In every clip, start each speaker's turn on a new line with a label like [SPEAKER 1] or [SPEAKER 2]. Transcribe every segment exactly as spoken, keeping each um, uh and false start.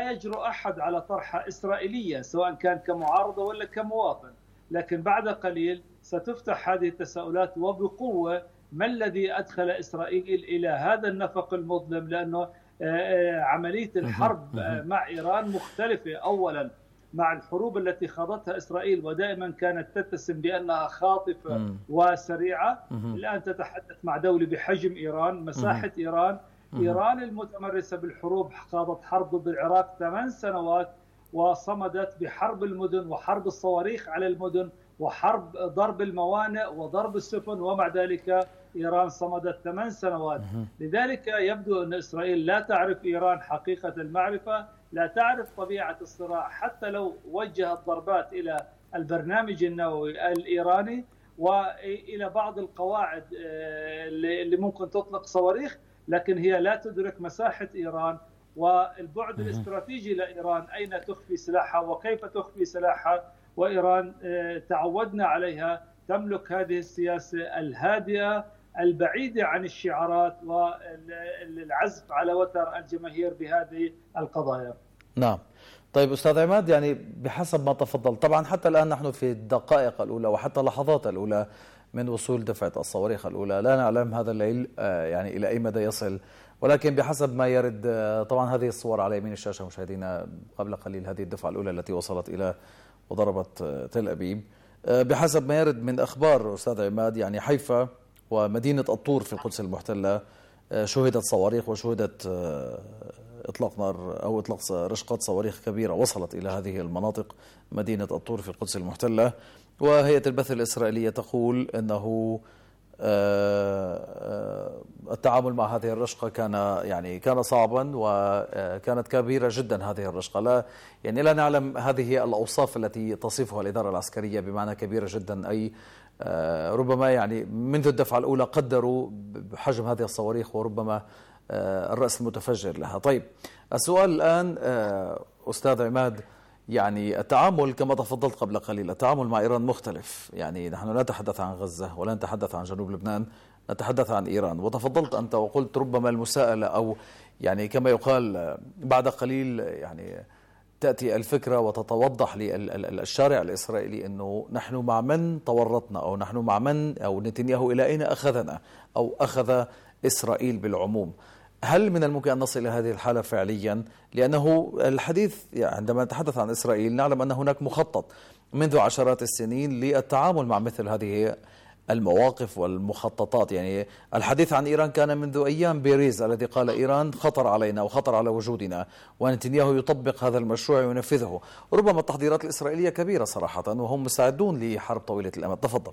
[SPEAKER 1] لا يجرؤ أحد على طرحها إسرائيليا سواء كان كمعارضة ولا كمواطن، لكن بعد قليل ستفتح هذه التساؤلات وبقوة. ما الذي أدخل إسرائيل إلى هذا النفق المظلم؟ لأنه عملية الحرب مع إيران مختلفة. أولا مع الحروب التي خاضتها إسرائيل ودائما كانت تتسم بأنها خاطفة وسريعة، الآن تتحدث مع دولة بحجم إيران، مساحة إيران. إيران المتمرسة بالحروب خاضت حرب ضد العراق ثمان سنوات وصمدت بحرب المدن وحرب الصواريخ على المدن وحرب ضرب الموانئ وضرب السفن، ومع ذلك إيران صمدت ثمان سنوات. لذلك يبدو أن إسرائيل لا تعرف إيران حقيقة المعرفة، لا تعرف طبيعة الصراع، حتى لو وجهت ضربات إلى البرنامج النووي الإيراني وإلى بعض القواعد اللي ممكن تطلق صواريخ، لكن هي لا تدرك مساحة إيران والبعد الاستراتيجي لإيران، أين تخفي سلاحها وكيف تخفي سلاحها. وإيران تعودنا عليها تملك هذه السياسة الهادئة البعيدة عن الشعارات والعزف على وتر الجماهير بهذه القضايا.
[SPEAKER 2] نعم. طيب أستاذ عماد، يعني بحسب ما تفضل، طبعا حتى الآن نحن في الدقائق الأولى وحتى اللحظات الأولى من وصول دفعة الصواريخ الأولى، لا نعلم هذا الليل يعني إلى أي مدى يصل، ولكن بحسب ما يرد، طبعا هذه الصور على يمين الشاشة مشاهدينا قبل قليل، هذه الدفعة الأولى التي وصلت إلى وضربت تل أبيب. بحسب ما يرد من أخبار أستاذ عماد، يعني حيفا ومدينة الطور في القدس المحتلة شهدت صواريخ وشهدت إطلاق نار أو إطلاق رشقات صواريخ كبيرة وصلت إلى هذه المناطق، مدينة الطور في القدس المحتلة. وهيئة البث الإسرائيلية تقول أنه التعامل مع هذه الرشقة كان يعني كان صعبا وكانت كبيرة جدا هذه الرشقة. لا يعني لا نعلم هذه هي الأوصاف التي تصفها الإدارة العسكرية بمعنى كبيرة جدا، أي ربما يعني منذ الدفعة الأولى قدروا بحجم هذه الصواريخ وربما الرأس المتفجر لها. طيب السؤال الآن أستاذ عماد، يعني التعامل كما تفضلت قبل قليل، التعامل مع إيران مختلف، يعني نحن لا نتحدث عن غزة ولا نتحدث عن جنوب لبنان، نتحدث عن إيران. وتفضلت أنت وقلت ربما المساءلة أو يعني كما يقال بعد قليل يعني تأتي الفكرة وتتوضح للشارع الإسرائيلي أنه نحن مع من تورطنا أو نحن مع من أو نتنياهو إلى أين أخذنا أو أخذ إسرائيل بالعموم. هل من الممكن أن نصل إلى هذه الحالة فعليا؟ لأنه الحديث يعني عندما نتحدث عن إسرائيل نعلم أن هناك مخطط منذ عشرات السنين للتعامل مع مثل هذه المواقف والمخططات. يعني الحديث عن إيران كان منذ أيام بيريز الذي قال إيران خطر علينا وخطر على وجودنا، ونتنياهو يطبق هذا المشروع وينفذه. ربما التحضيرات الإسرائيلية كبيرة صراحة وهم مستعدون لحرب طويلة الأمد. تفضل.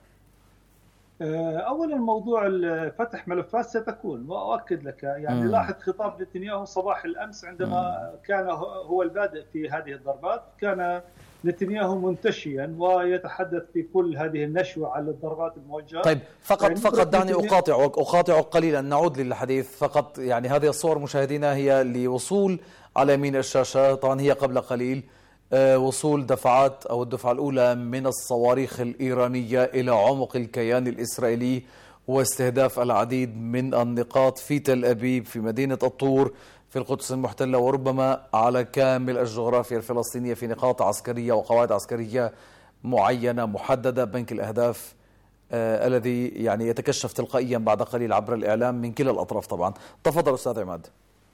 [SPEAKER 1] أولا موضوع فتح ملفات ستكون، وأؤكد لك يعني م. لاحظ خطاب نتنياهو صباح الأمس عندما م. كان هو البادئ في هذه الضربات، كان نتنياهو منتشيا ويتحدث في كل هذه النشوة على الضربات الموجهة.
[SPEAKER 2] طيب فقط يعني فقط دعني أقاطعك أقاطعك قليلا، نعود للحديث فقط. يعني هذه الصور مشاهدينا هي لوصول على يمين الشاشة، طبعا هي قبل قليل وصول دفعات أو الدفعة الأولى من الصواريخ الإيرانية إلى عمق الكيان الإسرائيلي واستهداف العديد من النقاط في تل أبيب، في مدينة الطور، في القدس المحتلة، وربما على كامل الجغرافيا الفلسطينية في نقاط عسكرية وقواعد عسكرية معينة محددة. بنك الأهداف آه الذي يعني يتكشف تلقائيا بعد قليل عبر الإعلام من كلا الأطراف. طبعا تفضل أستاذ عماد.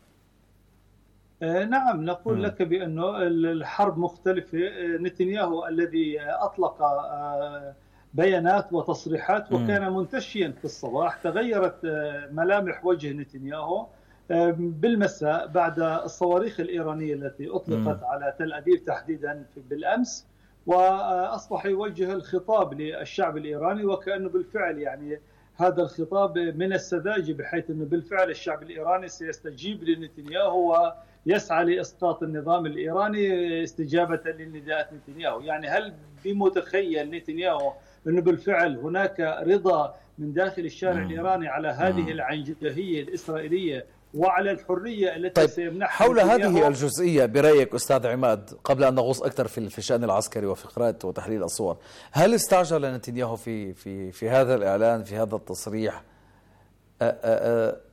[SPEAKER 1] نعم، نقول لك بأنه الحرب مختلفة. نتنياهو الذي أطلق بيانات وتصريحات وكان منتشيا في الصباح، تغيرت ملامح وجه نتنياهو بالمساء بعد الصواريخ الإيرانية التي أطلقت على تل أبيب تحديدا بالأمس، وأصبح يوجه الخطاب للشعب الإيراني وكأنه بالفعل يعني هذا الخطاب من السذاجة، بحيث أنه بالفعل الشعب الإيراني سيستجيب لنتنياهو ويسعى لإسقاط النظام الإيراني استجابة لنداءات نتنياهو. يعني هل بمتخيل نتنياهو أنه بالفعل هناك رضا من داخل الشارع الإيراني على هذه العنجهية الإسرائيلية وعلى الحرية التي
[SPEAKER 2] طيب
[SPEAKER 1] سيمنحها؟
[SPEAKER 2] حول هذه الجزئية برأيك أستاذ عماد، قبل أن نغوص أكثر في في الشأن العسكري وفي قراءة وتحليل الصور، هل استعجل نتنياهو في في في هذا الإعلان، في هذا التصريح؟ أ أ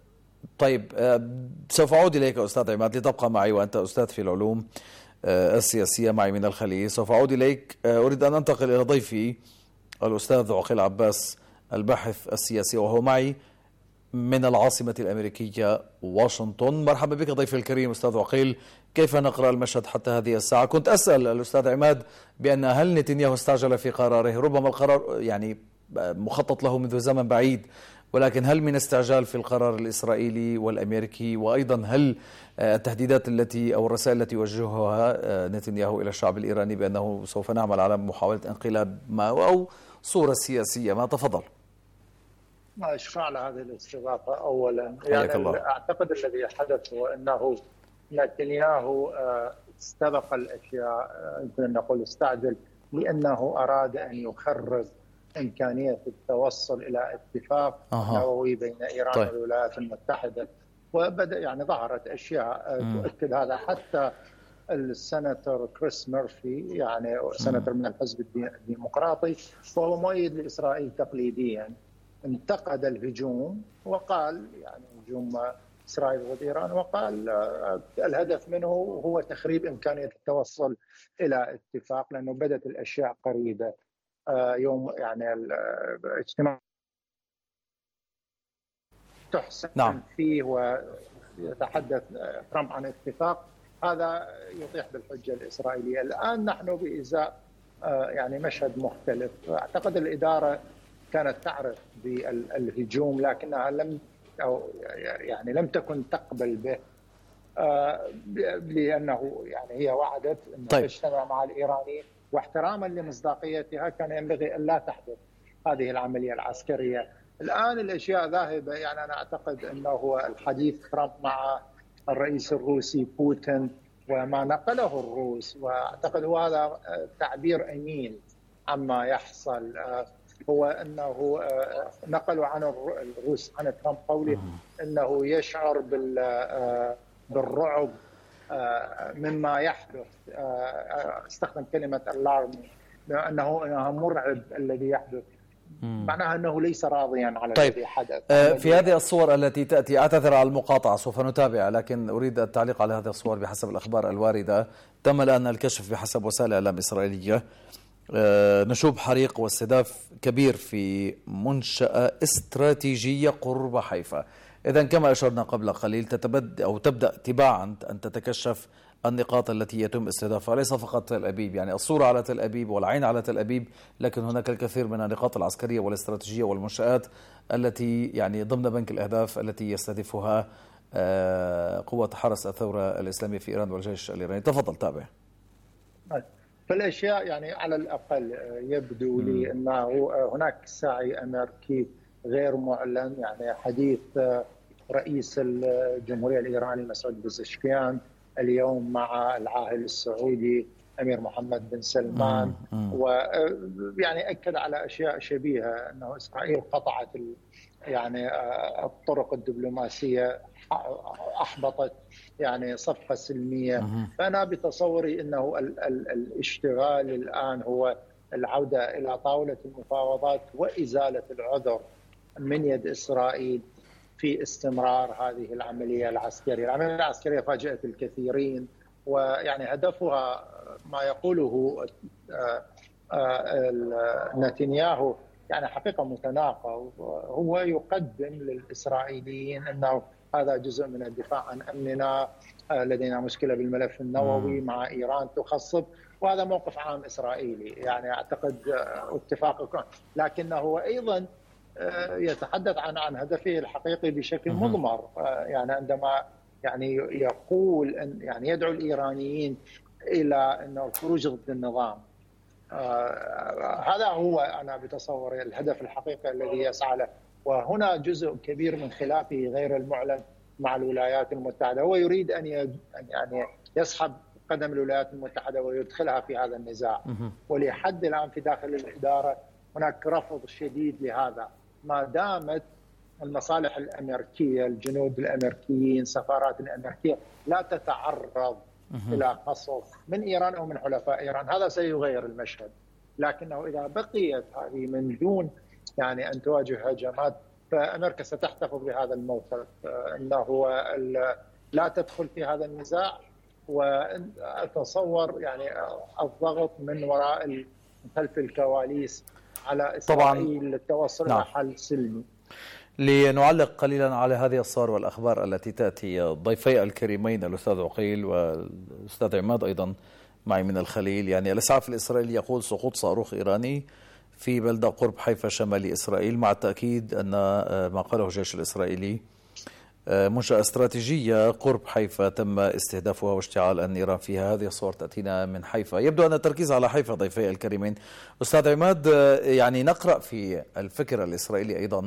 [SPEAKER 2] طيب سوف أعود إليك أستاذ عماد لتبقى معي، وأنت أستاذ في العلوم السياسية معي من الخليج. سوف أعود إليك. أريد أن أنتقل إلى ضيفي الأستاذ عقيل عباس الباحث السياسي، وهو معي من العاصمة الأمريكية واشنطن. مرحبا بك ضيفي الكريم أستاذ عقيل، كيف نقرأ المشهد حتى هذه الساعة؟ كنت أسأل الأستاذ عماد بأن هل نتنياهو استعجل في قراره؟ ربما القرار يعني مخطط له منذ زمن بعيد، ولكن هل من استعجال في القرار الإسرائيلي والأمريكي؟ وأيضا هل التهديدات التي أو الرسائل التي يوجهها نتنياهو إلى الشعب الإيراني بأنه سوف نعمل على محاولة انقلاب ما أو صورة سياسية ما؟ تفضل.
[SPEAKER 3] ما أشكر على هذه الاستضافة. أولا يعني الله. أعتقد الذي حدث هو أنه نتنياهو استبق الأشياء، يمكن أن نقول استعجل، لأنه أراد أن يخرج إمكانية التوصل إلى اتفاق أه. نووي بين إيران طيب. والولايات المتحدة. وبدأ يعني ظهرت أشياء م. تؤكد هذا. حتى السناتور كريس ميرفي يعني سناتور من الحزب الديمقراطي وهو مؤيد لإسرائيل تقليديا انتقد الهجوم وقال يعني هجوم إسرائيل ضد إيران، وقال الهدف منه هو تخريب إمكانية التوصل إلى اتفاق، لأنه بدت الأشياء قريبة. يوم يعني الاجتماع تحسن نعم. فيه ويتحدث ترامب عن اتفاق، هذا يطيح بالحجة الإسرائيلية. الآن نحن بإزاء يعني مشهد مختلف. أعتقد الإدارة كانت تعرف بالهجوم لكنها لم أو يعني لم تكن تقبل به، لأنه يعني هي وعدت أن طيب. تجتمع مع الإيرانيين، واحتراما لمصداقيتها كان ينبغي أن لا تحدث هذه العملية العسكرية. الآن الأشياء ذاهبة. يعني أنا أعتقد أنه الحديث ترامب مع الرئيس الروسي بوتين وما نقله الروس، وأعتقد هو هذا تعبير أمين عما يحصل، هو أنه نقلوا عن الروس عن ترامب قوله أنه يشعر بالرعب مما يحدث، استخدم كلمة alarming، أنه مرعب الذي يحدث، معناها أنه ليس راضيا على
[SPEAKER 2] طيب.
[SPEAKER 3] الذي حدث.
[SPEAKER 2] في هذه الصور التي تأتي، أعتذر على المقاطعة سوف نتابع، لكن أريد التعليق على هذه الصور. بحسب الأخبار الواردة تم الآن الكشف بحسب وسائل إعلام إسرائيلية، نشوب حريق واستهداف كبير في منشأة استراتيجية قرب حيفا. إذا كما أشرنا قبل قليل تتبدأ أو تبدأ تباعا أن تتكشف النقاط التي يتم استهدافها، ليس فقط تل أبيب، يعني الصورة على تل أبيب والعين على تل أبيب، لكن هناك الكثير من النقاط العسكرية والاستراتيجية والمنشآت التي يعني ضمن بنك الأهداف التي يستهدفها قوة حرس الثورة الإسلامية في إيران والجيش الإيراني. تفضل تابع.
[SPEAKER 3] فالأشياء يعني على الأقل يبدو لي أنه هناك سعي أمريكي غير معلن. يعني حديث رئيس الجمهورية الإيراني مسعود بزشكيان اليوم مع العاهل السعودي أمير محمد بن سلمان، ويعني أكد على أشياء شبيهة، أنه إسرائيل قطعت يعني الطرق الدبلوماسية، أحبطت يعني صفقة سلمية. فأنا بتصوري أنه ال ال الاشتغال الآن هو العودة إلى طاولة المفاوضات وإزالة العذر من يد إسرائيل في استمرار هذه العملية العسكرية. العملية العسكرية فاجأت الكثيرين، ويعني هدفها ما يقوله نتنياهو يعني حقيقة متناقض. هو يقدم للإسرائيليين أنه هذا جزء من الدفاع عن أمننا، لدينا مشكلة بالملف النووي مع إيران تخصب، وهذا موقف عام إسرائيلي يعني أعتقد اتفاق، لكنه أيضا يتحدث عن عن هدفه الحقيقي بشكل مضمر. يعني عندما يعني يقول أن يعني يدعو الإيرانيين إلى أنه الخروج ضد النظام، هذا هو أنا بتصور الهدف الحقيقي الذي يسعى له. وهنا جزء كبير من خلافه غير المعلن مع الولايات المتحدة. هو يريد أن يعني يسحب قدم الولايات المتحدة ويدخلها في هذا النزاع، ولحد الآن في داخل الإدارة هناك رفض شديد لهذا، ما دامت المصالح الأمريكية، الجنود الأمريكيين، سفارات الأمريكية لا تتعرض إلى قصف من إيران أو من حلفاء إيران. هذا سيغير المشهد، لكنه إذا بقيت هذه من دون يعني أن تواجه هجمات فأمريكا ستحتفظ بهذا الموقف أنه لا تدخل في هذا النزاع، وأتصور يعني الضغط من وراء خلف الكواليس على إسرائيل للتوصل إلى حل سلمي.
[SPEAKER 2] لنعلق قليلا على هذه الصور والأخبار التي تأتي، ضيفي الكريمين الأستاذ عقيل والأستاذ عماد أيضا معي من الخليل، يعني الإسعاف الإسرائيلي يقول سقوط صاروخ إيراني في بلدة قرب حيفا شمالي إسرائيل، مع التأكيد أن ما قاله الجيش الإسرائيلي منشأة استراتيجية قرب حيفا تم استهدافها واشتعال النيران فيها. هذه الصور تأتينا من حيفا، يبدو أن التركيز على حيفا ضيفي الكريمين. أستاذ عماد، يعني نقرأ في الفكر الإسرائيلي أيضا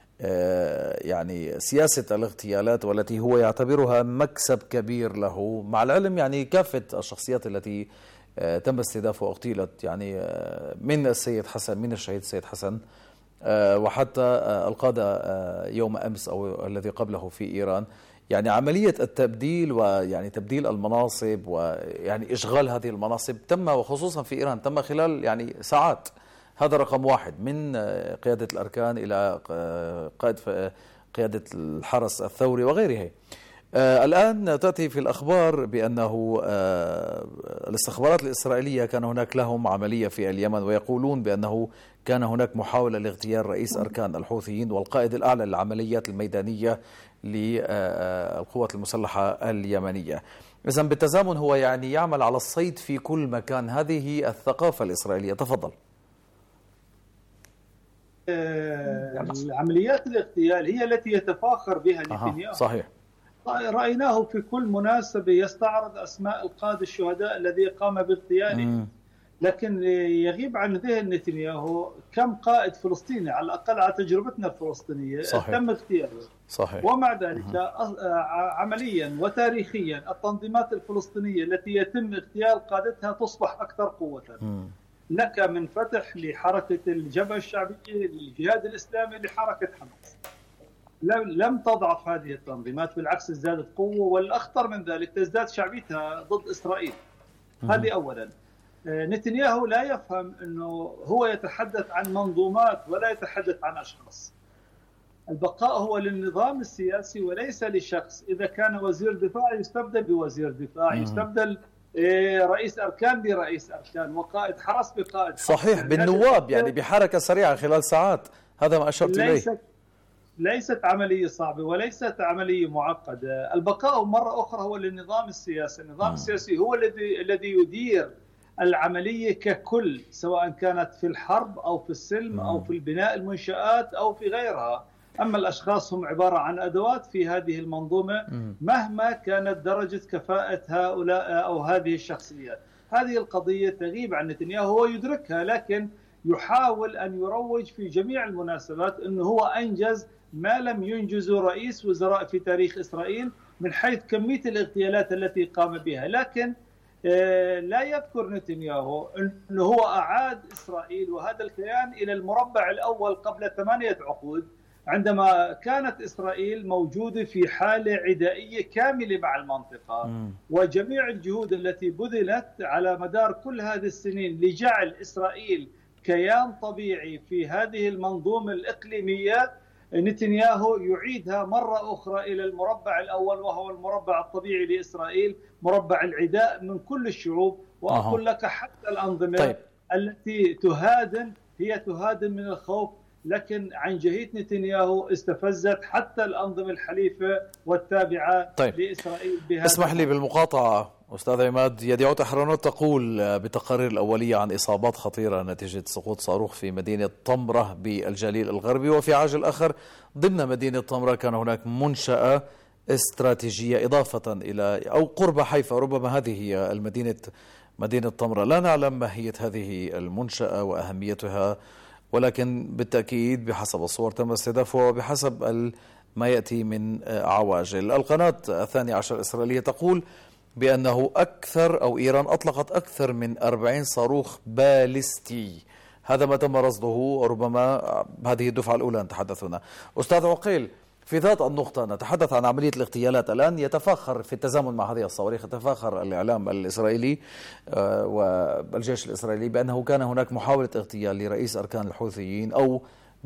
[SPEAKER 2] يعني سياسة الاغتيالات والتي هو يعتبرها مكسب كبير له، مع العلم يعني كافة الشخصيات التي تم استهدافها واغتيلت، يعني من السيد حسن، من الشهيد السيد حسن، وحتى القادة يوم أمس أو الذي قبله في إيران. يعني عملية التبديل ويعني تبديل المناصب ويعني إشغال هذه المناصب تم، وخصوصا في إيران تم خلال يعني ساعات. هذا رقم واحد، من قيادة الأركان إلى قائد قيادة الحرس الثوري وغيره. الآن تأتي في الأخبار بأنه الاستخبارات الإسرائيلية كان هناك لهم عملية في اليمن، ويقولون بأنه كان هناك محاولة لاغتيال رئيس أركان الحوثيين والقائد الأعلى للعمليات الميدانية للقوات المسلحة اليمنية. إذن بالتزامن هو يعني يعمل على الصيد في كل مكان. هذه الثقافة الإسرائيلية. تفضل.
[SPEAKER 1] عمليات الاغتيال هي التي يتفاخر بها نتنياهو.
[SPEAKER 2] صحيح.
[SPEAKER 1] رأيناه في كل مناسبة يستعرض أسماء القادة الشهداء الذي قام باغتيالهم، لكن يغيب عن ذهن نتنياهو كم قائد فلسطيني على الأقل على تجربتنا الفلسطينية صحيح. تم اغتياله.
[SPEAKER 2] صحيح.
[SPEAKER 1] ومع ذلك عمليا وتاريخيا التنظيمات الفلسطينية التي يتم اغتيال قادتها تصبح أكثر قوة. م. لك من فتح لحركة الجبهة الشعبية للجهاد الإسلامي لحركة حماس، لم تضعف هذه التنظيمات، بالعكس ازدادت قوة، والأخطر من ذلك تزداد شعبيتها ضد إسرائيل. هذه أولا. نتنياهو لا يفهم أنه هو يتحدث عن منظومات ولا يتحدث عن أشخاص. البقاء هو للنظام السياسي وليس لشخص. إذا كان وزير دفاع يستبدل بوزير دفاع، يستبدل رئيس أركان برئيس أركان، وقائد حرس بقائد حرس.
[SPEAKER 2] صحيح، بالنواب يعني بحركة سريعة خلال ساعات. هذا ما أشرت إليه.
[SPEAKER 1] ليست ليست عملية صعبة وليست عملية معقدة. البقاء مرة أخرى هو للنظام السياسي. النظام م. السياسي هو الذي الذي يدير العملية ككل، سواء كانت في الحرب أو في السلم م. أو في البناء المنشآت أو في غيرها. أما الأشخاص هم عبارة عن أدوات في هذه المنظومة مهما كانت درجة كفاءة هؤلاء أو هذه الشخصيات. هذه القضية تغيب عن نتنياهو، هو يدركها، لكن يحاول أن يروج في جميع المناسبات أنه هو أنجز ما لم ينجزه رئيس وزراء في تاريخ إسرائيل من حيث كمية الاغتيالات التي قام بها. لكن لا يذكر نتنياهو أنه هو أعاد إسرائيل وهذا الكيان إلى المربع الأول قبل ثمانية عقود، عندما كانت إسرائيل موجودة في حالة عدائية كاملة مع المنطقة. م. وجميع الجهود التي بذلت على مدار كل هذه السنين لجعل إسرائيل كيان طبيعي في هذه المنظومة الإقليمية، نتنياهو يعيدها مرة أخرى إلى المربع الأول، وهو المربع الطبيعي لإسرائيل، مربع العداء من كل الشعوب. وأقول لك حتى الأنظمة طيب. التي تهادن هي تهادن من الخوف، لكن عن جهيد نتنياهو استفزت حتى الأنظمة الحليفة والتابعة طيب. لإسرائيل. بهذا
[SPEAKER 2] اسمح لي بالمقاطعة أستاذ عماد. يديعوت أحرنوت تقول بتقارير الأولية عن إصابات خطيرة نتيجة سقوط صاروخ في مدينة طمرة بالجليل الغربي، وفي عاجل آخر ضمن مدينة طمرة كان هناك منشأة استراتيجية إضافة إلى أو قرب حيفا، ربما هذه هي المدينة مدينة طمرة. لا نعلم ماهية هذه المنشأة وأهميتها، ولكن بالتأكيد بحسب الصور تم استهدافها وبحسب ما يأتي من عواجل. القناة الثانية عشر الإسرائيلية تقول بأنه أكثر أو إيران أطلقت أكثر من أربعين صاروخ باليستي. هذا ما تم رصده، ربما هذه الدفعة الأولى نتحدث هنا. أستاذ عقيل، في ذات النقطة نتحدث عن عملية الاغتيالات. الآن يتفاخر في التزامن مع هذه الصواريخ، يتفاخر الإعلام الإسرائيلي والجيش الإسرائيلي بأنه كان هناك محاولة اغتيال لرئيس أركان الحوثيين أو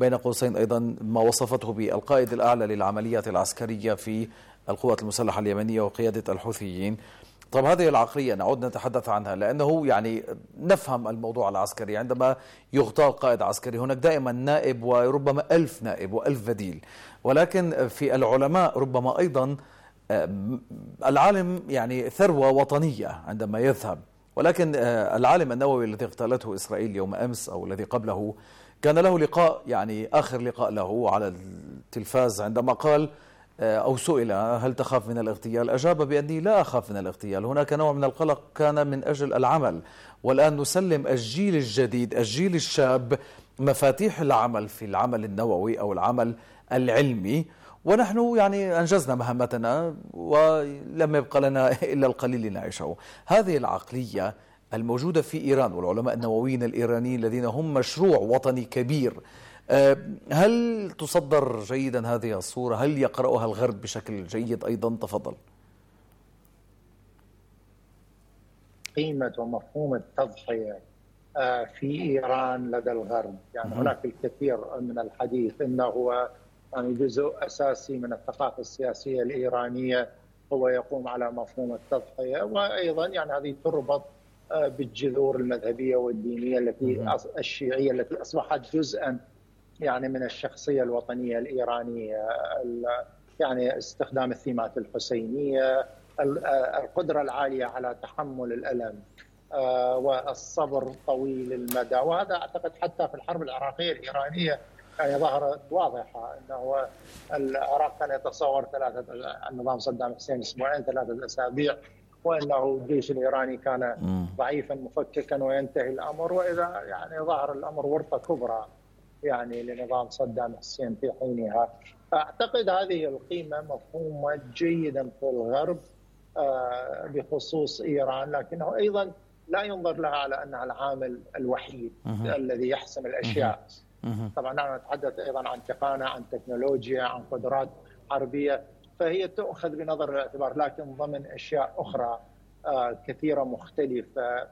[SPEAKER 2] بين قوسين أيضا ما وصفته بالقائد الأعلى للعمليات العسكرية في القوات المسلحة اليمنية وقيادة الحوثيين. طب هذه العقلية نعود نتحدث عنها، لأنه يعني نفهم الموضوع العسكري. عندما يغتال قائد عسكري هناك دائما نائب وربما ألف نائب وألف بديل، ولكن في العلماء ربما أيضا العالم يعني ثروة وطنية عندما يذهب. ولكن العالم النووي الذي اغتالته إسرائيل يوم أمس أو الذي قبله كان له لقاء، يعني آخر لقاء له على التلفاز، عندما قال أو سئل هل تخاف من الاغتيال؟ أجاب بأني لا أخاف من الاغتيال، هناك نوع من القلق كان من أجل العمل، والآن نسلم الجيل الجديد الجيل الشاب مفاتيح العمل في العمل النووي أو العمل العلمي، ونحن يعني أنجزنا مهمتنا ولم يبقى لنا إلا القليل لنعيشه. هذه العقلية الموجودة في إيران والعلماء النوويين الإيرانيين الذين هم مشروع وطني كبير، هل تصدر جيدا هذه الصورة؟ هل يقرأها الغرب بشكل جيد أيضا؟ تفضل.
[SPEAKER 3] قيمة ومفهوم التضحية في إيران لدى الغرب، يعني هناك الكثير من الحديث أنه هو يعني جزء أساسي من الثقافة السياسية الإيرانية هو يقوم على مفهوم التضحية، وأيضا يعني هذه تربط بالجذور المذهبية والدينية التي الشيعية التي أصبحت جزءا يعني من الشخصية الوطنية الإيرانية، يعني استخدام الثيمات الحسينية، القدرة العالية على تحمل الألم والصبر طويل المدى. وهذا أعتقد حتى في الحرب العراقية الإيرانية يعني ظهرت واضحة أنه العراق كان يتصور ثلاثة النظام صدام حسين أسبوعين ثلاثة أسابيع، وأنه الجيش الإيراني كان ضعيفا مفككا وينتهي الأمر، وإذا يعني ظهر الأمر ورطة كبرى يعني لنظام صدام حسين في حينها. أعتقد هذه القيمة مفهومة جيدا في الغرب بخصوص إيران، لكنه أيضا لا ينظر لها على أنها العامل الوحيد الذي يحسم الأشياء. طبعا نحن نتحدث أيضا عن تقنية، عن تكنولوجيا، عن قدرات حربية، فهي تؤخذ بنظر الاعتبار، لكن ضمن أشياء أخرى كثيرة مختلفة،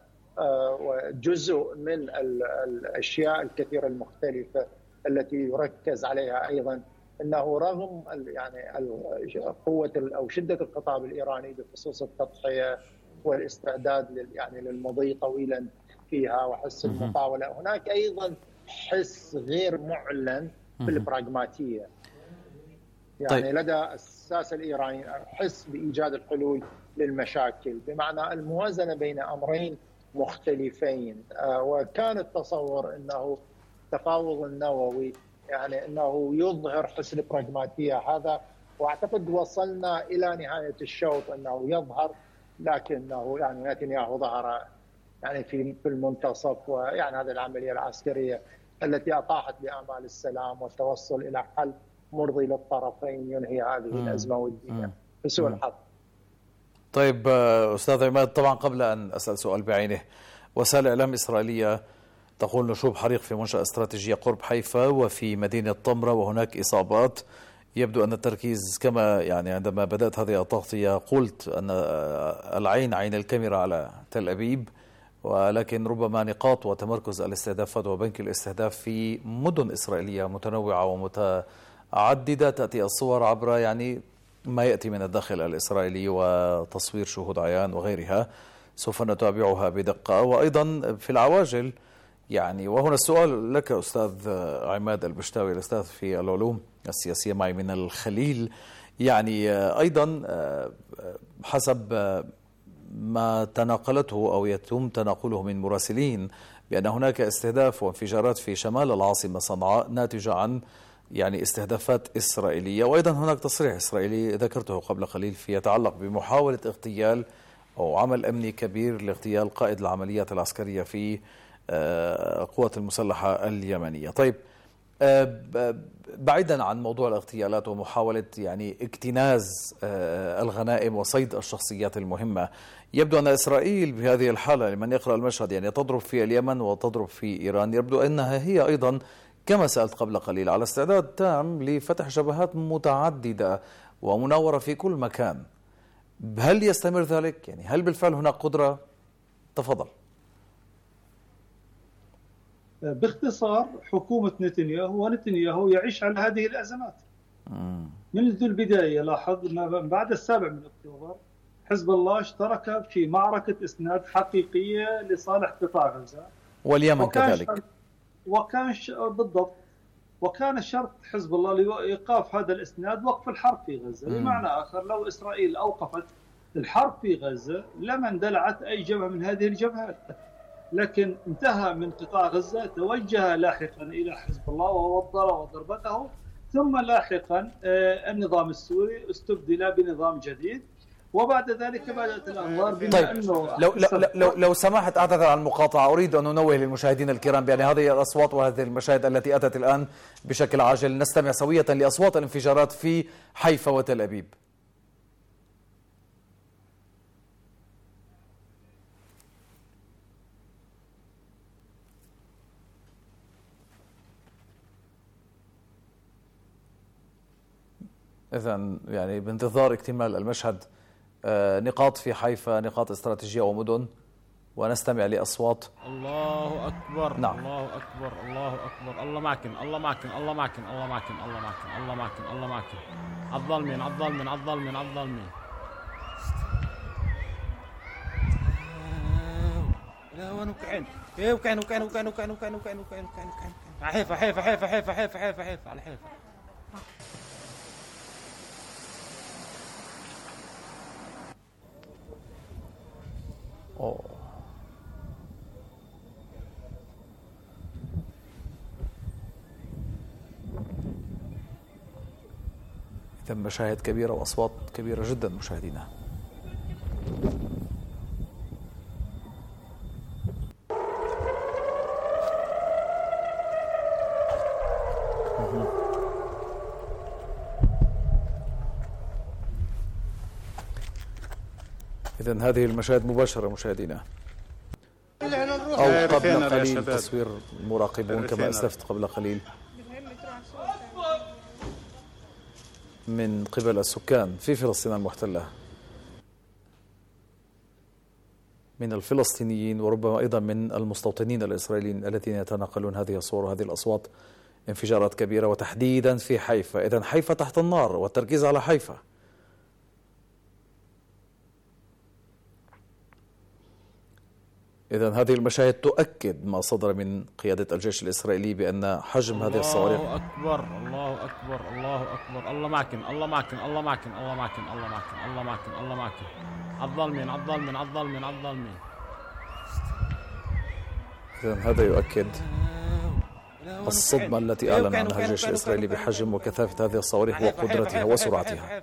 [SPEAKER 3] وجزء من الأشياء الكثيرة المختلفة التي يركز عليها أيضا أنه رغم يعني قوة أو شدة الخطاب الإيراني بخصوص التضحية والاستعداد يعني للمضي طويلا فيها وحس المطاولة، هناك أيضا حس غير معلن بالبراغماتية، يعني طيب. لدى الساسة الإيراني حس بإيجاد الحلول للمشاكل، بمعنى الموازنة بين أمرين مختلفين. وكان التصور أنه التفاوض النووي يعني أنه يظهر حس البراغماتية هذا، وأعتقد وصلنا إلى نهاية الشوط أنه يظهر، لكنه يعني نتنياهو ظهر يعني في في المنتصف، ويعني هذه العملية العسكرية التي أطاحت بآمال السلام والتوصل إلى حل مرضي للطرفين ينهي هذه الأزمة والدنيا بسوء الحظ.
[SPEAKER 2] طيب أستاذ عماد، طبعا قبل أن أسأل سؤال بعينه، وسائل إعلام إسرائيلية تقول نشوب حريق في منشأة استراتيجية قرب حيفا وفي مدينة طمرة وهناك إصابات. يبدو أن التركيز كما يعني عندما بدأت هذه التغطية قلت أن العين عين الكاميرا على تل أبيب، ولكن ربما نقاط وتمركز الاستهدافات وبنك الاستهداف في مدن إسرائيلية متنوعة ومتعددة. تأتي الصور عبر يعني ما يأتي من الداخل الإسرائيلي وتصوير شهود عيان وغيرها، سوف نتابعها بدقة. وأيضا في العواجل يعني، وهنا السؤال لك أستاذ عماد البشتاوي الأستاذ في العلوم السياسية معي من الخليل، يعني أيضا حسب ما تناقلته أو يتم تناقله من مراسلين بأن هناك استهداف وانفجارات في شمال العاصمة صنعاء ناتجة عن يعني استهدافات إسرائيلية، وأيضا هناك تصريح إسرائيلي ذكرته قبل قليل في يتعلق بمحاولة اغتيال أو عمل أمني كبير لاغتيال قائد العمليات العسكرية في القوات المسلحة اليمنية. طيب بعيدا عن موضوع الاغتيالات ومحاولة يعني اكتناز الغنائم وصيد الشخصيات المهمة، يبدو أن إسرائيل بهذه الحالة لمن يقرأ المشهد يعني تضرب في اليمن وتضرب في إيران، يبدو أنها هي أيضا كما سألت قبل قليل على استعداد تام لفتح جبهات متعددة ومناورة في كل مكان. هل يستمر ذلك؟ يعني هل بالفعل هناك قدرة؟ تفضل.
[SPEAKER 1] باختصار حكومة نتنياهو ونتنياهو يعيش على هذه الأزمات منذ البداية. لاحظ بعد السابع من أكتوبر حزب الله اشترك في معركة إسناد حقيقية لصالح قطاع غزة
[SPEAKER 2] واليمن كذلك،
[SPEAKER 1] وكان بالضبط وكان شرط حزب الله لإيقاف هذا الإسناد وقف الحرب في غزة. بمعنى آخر لو إسرائيل أوقفت الحرب في غزة لما اندلعت أي جبهة من هذه الجبهات، لكن انتهى من قطاع غزة، توجه لاحقا إلى حزب الله ووضر وضربته، ثم لاحقا النظام السوري استبدل بنظام جديد، وبعد ذلك بدأت الأنظار بما
[SPEAKER 2] طيب
[SPEAKER 1] أنه
[SPEAKER 2] لو, لو, لو, لو سمحت أعتذر عن المقاطعة، أريد أن ننوه للمشاهدين الكرام بأن هذه الأصوات وهذه المشاهد التي أتت الآن بشكل عاجل نستمع سوية لأصوات الانفجارات في حيفا وتل أبيب. إذن يعني بانتظار اكتمال المشهد، نقاط في حيفا، نقاط استراتيجية ومدن، ونستمع لأصوات.
[SPEAKER 4] الله أكبر.
[SPEAKER 2] نعم.
[SPEAKER 4] الله أكبر. الله أكبر. الله معكن. الله معكن. الله معكن. الله معكن. الله معكن. الله معكن. الله معكن. عالظالمين عالظالمين عالظالمين عالظالمين. لا وين وكعين؟ ايه وكعين وكعين وكعين وكعين وكعين وكعين وكعين وكعين وكعين. حيفا حيفا حيفا حيفا حيفا حيفا حيفا على حيفا.
[SPEAKER 2] أوه. إذن مشاهد كبيرة وأصوات كبيرة جدا مشاهدينا. إذن هذه المشاهد مباشرة مشاهدينا، أو قبل قليل تصوير المراقبون كما أسلفت قبل قليل من قبل السكان في فلسطين المحتلة من الفلسطينيين، وربما أيضا من المستوطنين الإسرائيليين الذين يتناقلون هذه الصور وهذه الأصوات. انفجارات كبيرة وتحديدا في حيفا. إذن حيفا تحت النار والتركيز على حيفا. إذن هذه المشاهد تؤكد ما صدر من قيادة الجيش الإسرائيلي بأن حجم هذه الصواريخ.
[SPEAKER 4] الله أكبر. الله أكبر. الله أكبر. الله معكن. الله معكن. الله معكن. الله معكن. الله معكن. الله معكن. الله معكن. عالظالمين عالظالمين عالظالمين عالظالمين.
[SPEAKER 2] إذن هذا يؤكد الصدمة التي أعلن عنها الجيش الإسرائيلي بحجم وكثافة هذه الصواريخ وقدرتها وسرعتها.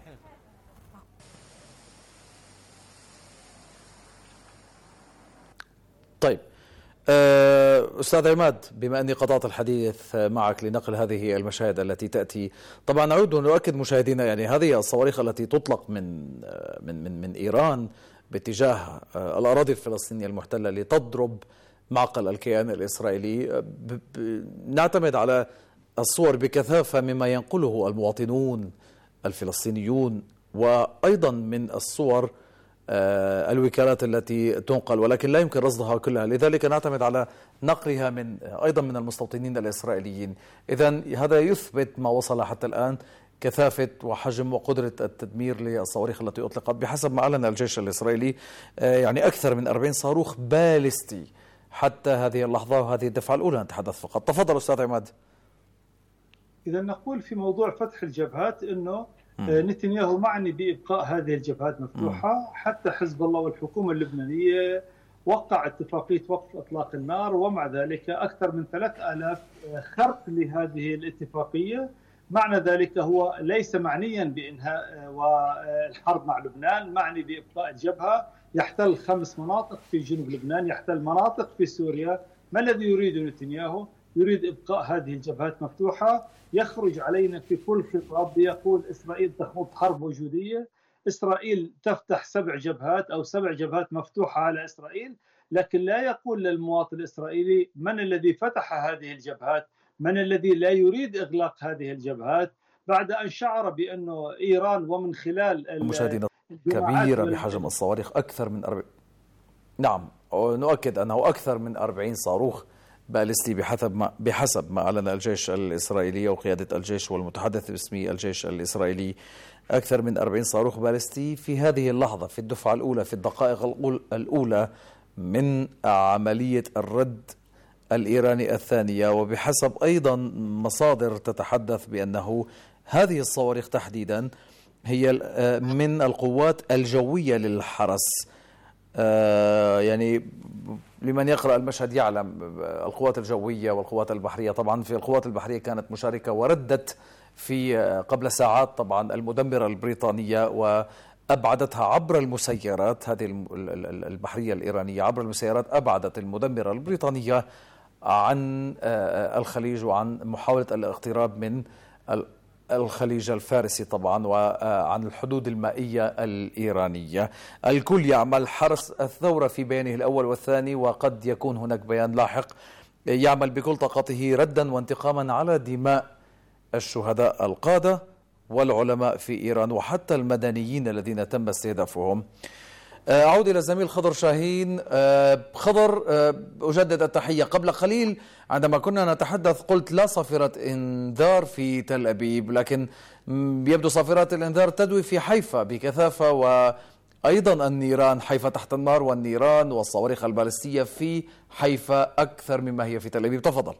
[SPEAKER 2] طيب أستاذ عماد، بما أني قطعت الحديث معك لنقل هذه المشاهد التي تأتي، طبعا نعود ونؤكد مشاهدينا يعني هذه الصواريخ التي تطلق من من من, من إيران باتجاه الأراضي الفلسطينية المحتلة لتضرب معقل الكيان الإسرائيلي، نعتمد على الصور بكثافة مما ينقله المواطنون الفلسطينيون، وأيضا من الصور الوكالات التي تنقل، ولكن لا يمكن رصدها كلها، لذلك نعتمد على نقلها من أيضا من المستوطنين الإسرائيليين. إذن هذا يثبت ما وصل حتى الآن كثافة وحجم وقدرة التدمير للصواريخ التي أطلقت بحسب ما أعلن الجيش الإسرائيلي، يعني أكثر من أربعين صاروخ باليستي حتى هذه اللحظة، وهذه الدفعة الأولى نتحدث فقط. تفضل أستاذ عماد.
[SPEAKER 1] إذا نقول في موضوع فتح الجبهات أنه نتنياهو معني بإبقاء هذه الجبهات مفتوحة، حتى حزب الله والحكومة اللبنانية وقع اتفاقية وقف إطلاق النار، ومع ذلك أكثر من ثلاثة آلاف خرق لهذه الاتفاقية. معنى ذلك هو ليس معنيا بإنهاء والحرب مع لبنان، معني بإبقاء الجبهة. يحتل خمس مناطق في جنوب لبنان، يحتل مناطق في سوريا. ما الذي يريده نتنياهو؟ يريد إبقاء هذه الجبهات مفتوحة. يخرج علينا في كل خطاب يقول إسرائيل تخوض حرب وجودية، إسرائيل تفتح سبع جبهات أو سبع جبهات مفتوحة على إسرائيل، لكن لا يقول للمواطن الإسرائيلي من الذي فتح هذه الجبهات، من الذي لا يريد إغلاق هذه الجبهات، بعد أن شعر بأنه إيران ومن خلال
[SPEAKER 2] المشاهدين كبيرة بحجم الصواريخ أكثر من أربع... نعم نؤكد أنه أكثر من أربعين صاروخ باليستي بحسب ما بحسب ما أعلن الجيش الإسرائيلي وقيادة الجيش والمتحدث باسم الجيش الإسرائيلي. أكثر من أربعين صاروخ باليستي في هذه اللحظة، في الدفعة الأولى، في الدقائق الأولى من عملية الرد الإيراني الثانية. وبحسب أيضا مصادر تتحدث بأنه هذه الصواريخ تحديدا هي من القوات الجوية للحرس. يعني لمن يقرأ المشهد يعلم القوات الجوية والقوات البحرية. طبعا في القوات البحرية كانت مشاركة وردت في قبل ساعات طبعا المدمرة البريطانية وأبعدتها عبر المسيرات. هذه البحرية الإيرانية عبر المسيرات أبعدت المدمرة البريطانية عن الخليج وعن محاولة الاقتراب من الخليج الفارسي طبعا وعن الحدود المائية الإيرانية. الكل يعمل، حرس الثورة في بيانه الأول والثاني وقد يكون هناك بيان لاحق، يعمل بكل طاقته ردا وانتقاما على دماء الشهداء القادة والعلماء في إيران وحتى المدنيين الذين تم استهدافهم. أعود إلى الزميل خضر شاهين. خضر، أجدد التحية. قبل قليل عندما كنا نتحدث قلت لا صافرة إنذار في تل أبيب، لكن يبدو صافرات الإنذار تدوي في حيفا بكثافة، وأيضا النيران، حيفا تحت النار والنيران والصواريخ البالستية في حيفا أكثر مما هي في تل أبيب. تفضل.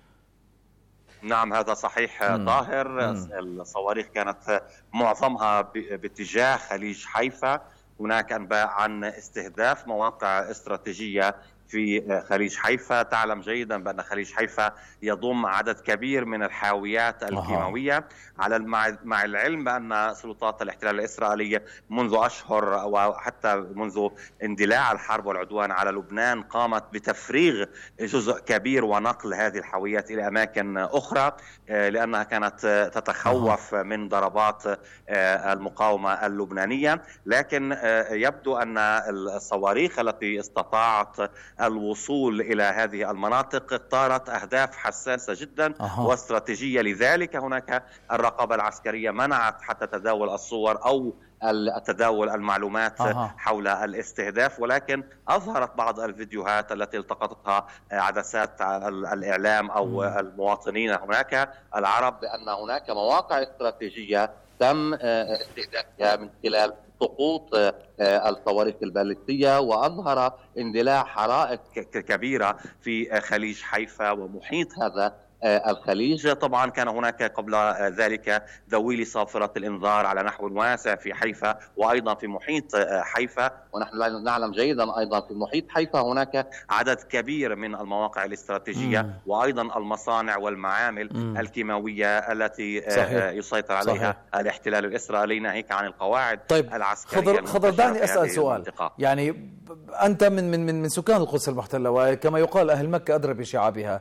[SPEAKER 5] نعم هذا صحيح طاهر. الصواريخ كانت معظمها باتجاه خليج حيفا. هناك أنباء عن استهداف مواقع استراتيجية في خليج حيفا. تعلم جيدا بأن خليج حيفا يضم عدد كبير من الحاويات الكيماوية، على مع العلم بأن سلطات الاحتلال الإسرائيلي منذ أشهر وحتى منذ اندلاع الحرب والعدوان على لبنان قامت بتفريغ جزء كبير ونقل هذه الحاويات إلى أماكن أخرى، لأنها كانت تتخوف من ضربات المقاومة اللبنانية. لكن يبدو أن الصواريخ التي استطاعت الوصول إلى هذه المناطق اختارت أهداف حساسة جدا أه. واستراتيجية. لذلك هناك الرقابة العسكرية منعت حتى تداول الصور أو تداول المعلومات أه. حول الاستهداف، ولكن أظهرت بعض الفيديوهات التي التقطتها عدسات الإعلام أو م. المواطنين هناك العرب بأن هناك مواقع استراتيجية تم استهدافها من خلال سقوط الصواريخ البالستية، وأظهر اندلاع حرائق كبيرة في خليج حيفا ومحيط هذا الخليج. طبعا كان هناك قبل ذلك دويل صافرة الإنذار على نحو واسع في حيفا وأيضا في محيط حيفا، ونحن نعلم جيدا أيضا في محيط حيفا هناك عدد كبير من المواقع الاستراتيجية مم. وأيضا المصانع والمعامل مم. الكيماوية التي صحيح. يسيطر عليها صحيح. الاحتلال الإسرائيلي ناهيك عن القواعد
[SPEAKER 2] طيب.
[SPEAKER 5] العسكرية.
[SPEAKER 2] خضر, خضر دعني أسأل سؤال المنطقة. يعني أنت من من من, من سكان القدس المحتلة، وكما يقال أهل مكة أدرى بشعابها.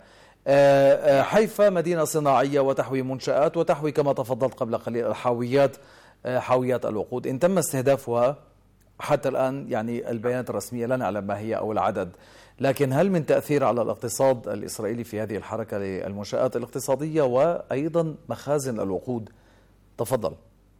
[SPEAKER 2] حيفا مدينة صناعية وتحوي منشآت وتحوي كما تفضلت قبل قليل الحاويات، حاويات الوقود. إن تم استهدافها حتى الآن، يعني البيانات الرسمية لا نعلم ما هي أو العدد، لكن هل من تأثير على الاقتصاد الإسرائيلي في هذه الحركة للمنشآت الاقتصادية وأيضا مخازن الوقود؟ تفضل.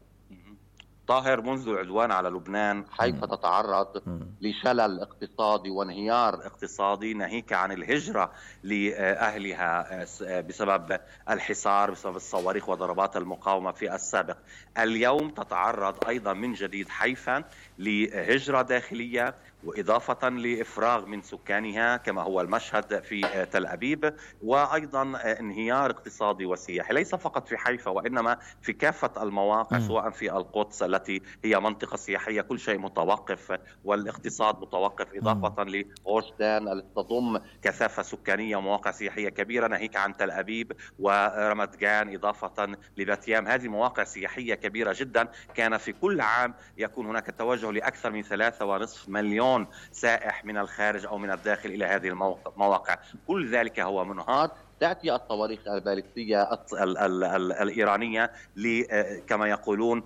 [SPEAKER 5] طاهر، منذ العدوان على لبنان حيفا تتعرض لشلل اقتصادي وانهيار اقتصادي ناهيك عن الهجرة لأهلها بسبب الحصار، بسبب الصواريخ وضربات المقاومة في السابق. اليوم تتعرض أيضا من جديد حيفا لهجرة داخلية وإضافة لإفراغ من سكانها كما هو المشهد في تل أبيب، وأيضا انهيار اقتصادي وسياحي ليس فقط في حيفا وإنما في كافة المواقع م. سواء في القدس التي هي منطقة سياحية كل شيء متوقف والإقتصاد متوقف، إضافة لغوش دان التي تضم كثافة سكانية ومواقع سياحية كبيرة ناهيك عن تل أبيب ورمت جان، إضافة لبتيام. هذه مواقع سياحية كبيرة جدا. كان في كل عام يكون هناك توجه لأكثر من ثلاثة ونصف مليون سائح من الخارج أو من الداخل إلى هذه المواقع. كل ذلك هو منهار. تأتي الصواريخ البالستية الإيرانية كما يقولون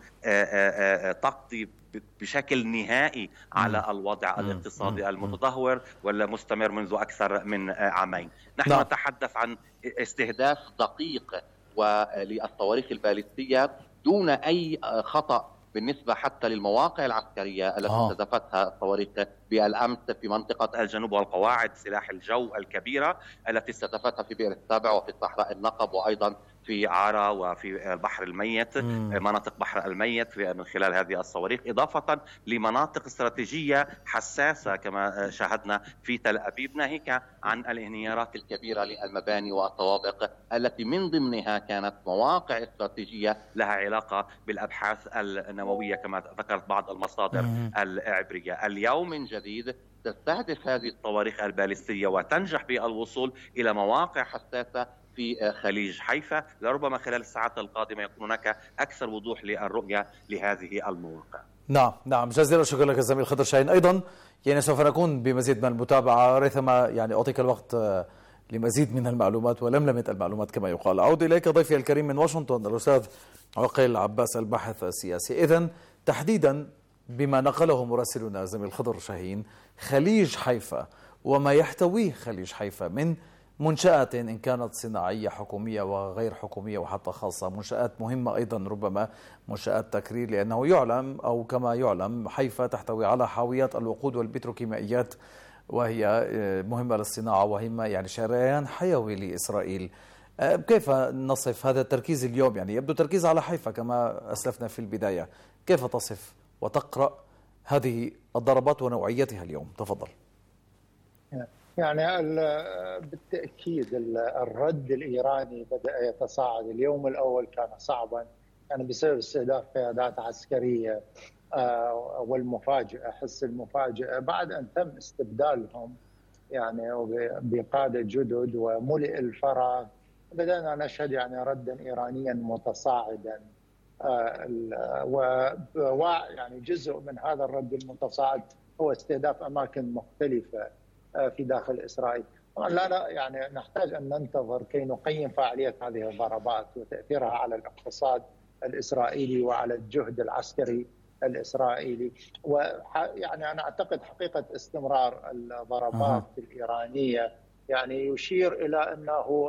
[SPEAKER 5] تقضي بشكل نهائي على الوضع الاقتصادي المتدهور واللي مستمر منذ أكثر من عامين. نحن لا. نتحدث عن استهداف دقيق للصواريخ البالستية دون أي خطأ بالنسبة حتى للمواقع العسكرية التي
[SPEAKER 2] آه.
[SPEAKER 5] استهدفتها الصواريخ بالأمس في منطقة الجنوب والقواعد سلاح الجو الكبيرة التي استهدفتها في بئر السابع وفي صحراء النقب وأيضا في عارة وفي البحر الميت، مم. مناطق بحر الميت من خلال هذه الصواريخ، إضافة لمناطق استراتيجية حساسة كما شاهدنا في تل أبيب، ناهيك عن الانهيارات الكبيرة للمباني والطوابق التي من ضمنها كانت مواقع استراتيجية لها علاقة بالأبحاث النووية كما ذكرت بعض المصادر مم. العبرية. اليوم من جديد تستهدف هذه الصواريخ البالستية وتنجح بالوصول إلى مواقع حساسة في خليج حيفا. لربما خلال الساعات القادمة يكون هناك أكثر وضوح للرؤية لهذه المواقع.
[SPEAKER 2] نعم نعم جزيلا شكرا لك الزميل خضر شاهين. أيضا يعني سوف نكون بمزيد من المتابعة ريثما يعني أعطيك الوقت لمزيد من المعلومات ولملمة المعلومات كما يقال. أعود إليك ضيفي الكريم من واشنطن الأستاذ عقيل عباس الباحث السياسي. إذن تحديدا بما نقله مراسلنا الزميل خضر شاهين، خليج حيفا وما يحتويه خليج حيفا من منشآت إن كانت صناعية حكومية وغير حكومية وحتى خاصة، منشآت مهمة أيضا ربما منشآت تكرير، لأنه يعلم أو كما يعلم حيفا تحتوي على حاويات الوقود والبتروكيماويات وهي مهمة للصناعة وهمة يعني شريان حيوي لإسرائيل. كيف نصف هذا التركيز اليوم؟ يعني يبدو تركيز على حيفا كما أسلفنا في البداية، كيف تصف وتقرأ هذه الضربات ونوعيتها اليوم؟ تفضل.
[SPEAKER 3] يعني بالتأكيد الرد الإيراني بدأ يتصاعد. اليوم الأول كان صعبا يعني بسبب استهداف قيادات عسكرية والمفاجأة، حس المفاجأة بعد أن تم استبدالهم يعني بقادة جدد وملئ الفراغ، بدأنا نشهد يعني ردا إيرانيا متصاعدا، ويعني جزء من هذا الرد المتصاعد هو استهداف أماكن مختلفة في داخل إسرائيل. لا لا يعني نحتاج أن ننتظر كي نقيم فاعلية هذه الضربات وتأثيرها على الاقتصاد الإسرائيلي وعلى الجهد العسكري الإسرائيلي. ويعني أنا أعتقد حقيقة استمرار الضربات أه. الإيرانية يعني يشير إلى أنه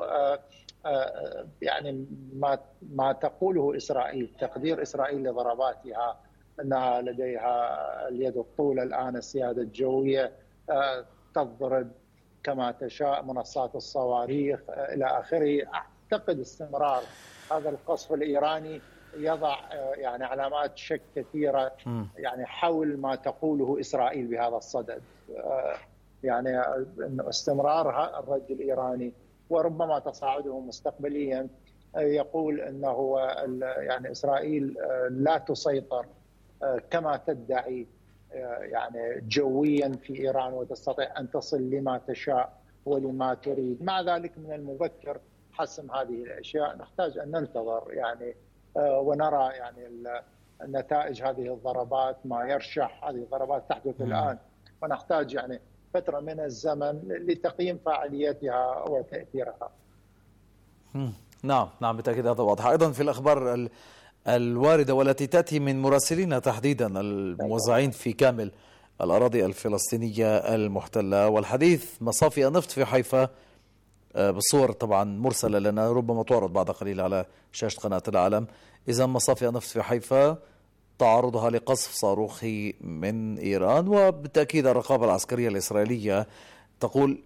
[SPEAKER 3] يعني ما ما تقوله إسرائيل، تقدير إسرائيل لضرباتها أنها لديها اليد الطولى الآن، السيادة الجوية تضرب كما تشاء، منصات الصواريخ إلى آخره. أعتقد استمرار هذا القصف الإيراني يضع يعني علامات شك كثيرة يعني حول ما تقوله إسرائيل بهذا الصدد. يعني استمرار الرد الإيراني وربما تصاعده مستقبليا يقول أنه يعني إسرائيل لا تسيطر كما تدعي يعني جويا في إيران وتستطيع أن تصل لما تشاء ولما تريد. مع ذلك من المبكر حسم هذه الأشياء. نحتاج أن ننتظر يعني ونرى يعني نتائج هذه الضربات، ما يرشح هذه الضربات تحدث الآن، ونحتاج يعني فترة من الزمن لتقييم فاعليتها وتأثيرها.
[SPEAKER 2] نعم نعم بالتأكيد هذا واضح. أيضا في الأخبار الواردة والتي تأتي من مراسلين تحديدا الموزعين في كامل الأراضي الفلسطينية المحتلة، والحديث مصافي النفط في حيفا بالصور طبعا مرسلة لنا ربما تعرض بعد قليل على شاشة قناة العالم. إذا مصافي النفط في حيفا تعرضها لقصف صاروخي من إيران، وبالتأكيد الرقابة العسكرية الإسرائيلية تقول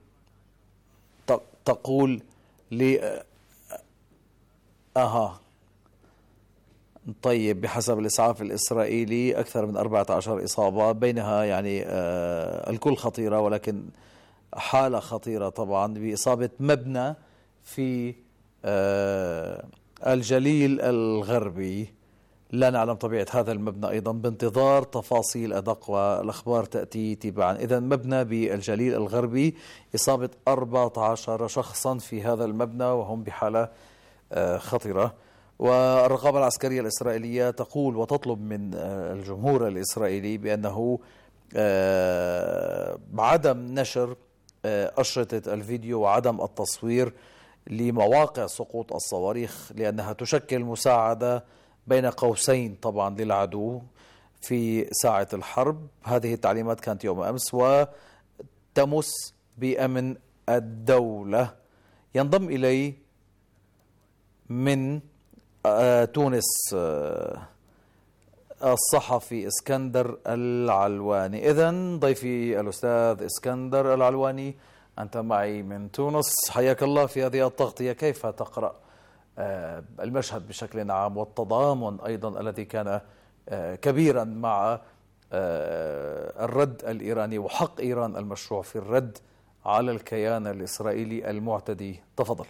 [SPEAKER 2] تقول ل أها طيب بحسب الإسعاف الإسرائيلي أكثر من أربعة عشر إصابة، بينها يعني آه الكل خطيرة ولكن حالة خطيرة طبعا بإصابة مبنى في آه الجليل الغربي. لا نعلم طبيعة هذا المبنى أيضا، بانتظار تفاصيل أدق والأخبار تأتي تباعا. إذا مبنى بالجليل الغربي إصابة أربعة عشر شخصا في هذا المبنى وهم بحالة آه خطيرة. والرقابة العسكرية الإسرائيلية تقول وتطلب من الجمهور الإسرائيلي بأنه عدم نشر أشرطة الفيديو وعدم التصوير لمواقع سقوط الصواريخ، لأنها تشكل مساعدة بين قوسين طبعا للعدو في ساعة الحرب. هذه التعليمات كانت يوم أمس وتمس بأمن الدولة. ينضم إلي من تونس الصحفي اسكندر العلواني. إذن ضيفي الأستاذ اسكندر العلواني، أنت معي من تونس، حياك الله في هذه التغطية. كيف تقرأ المشهد بشكل عام والتضامن أيضا الذي كان كبيرا مع الرد الإيراني وحق إيران المشروع في الرد على الكيان الإسرائيلي المعتدي؟ تفضل.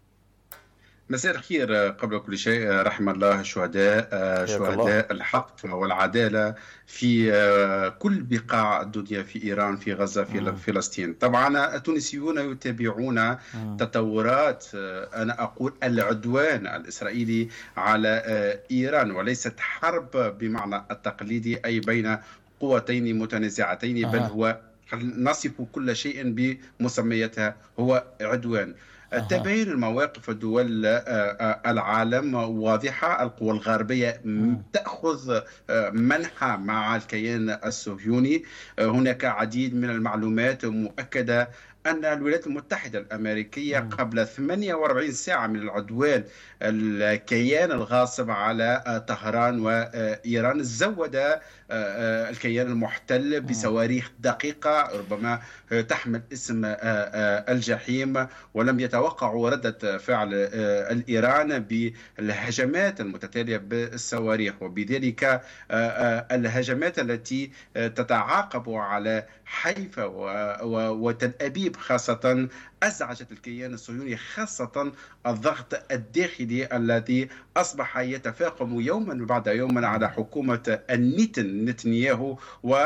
[SPEAKER 6] مساء الخير. قبل كل شيء رحم الله شهداء شهداء الحق والعدالة في كل بقاع الدنيا، في إيران، في غزة، في مم. فلسطين. طبعا التونسيون يتابعون مم. تطورات، أنا أقول العدوان الإسرائيلي على إيران، وليست حرب بمعنى التقليدي أي بين قوتين متنازعتين، بل هو نصف كل شيء بمسميتها، هو عدوان. تباين المواقف الدول العالم واضحة. القوى الغربية تأخذ منحى مع الكيان الصهيوني. هناك عديد من المعلومات مؤكدة أن الولايات المتحدة الأمريكية قبل ثمانية وأربعين ساعة من العدوان الكيان الغاصب على طهران وإيران زود الكيان المحتل بصواريخ دقيقة ربما تحمل اسم الجحيم، ولم يتوقعوا ردة فعل الإيران بالهجمات المتتالية بالصواريخ. وبذلك الهجمات التي تتعاقب على حيفا وتل أبيب خاصة أزعجت الكيان الصهيوني، خاصة الضغط الداخلي الذي أصبح يتفاقم يوما بعد يوم على حكومة النتن نتنياهو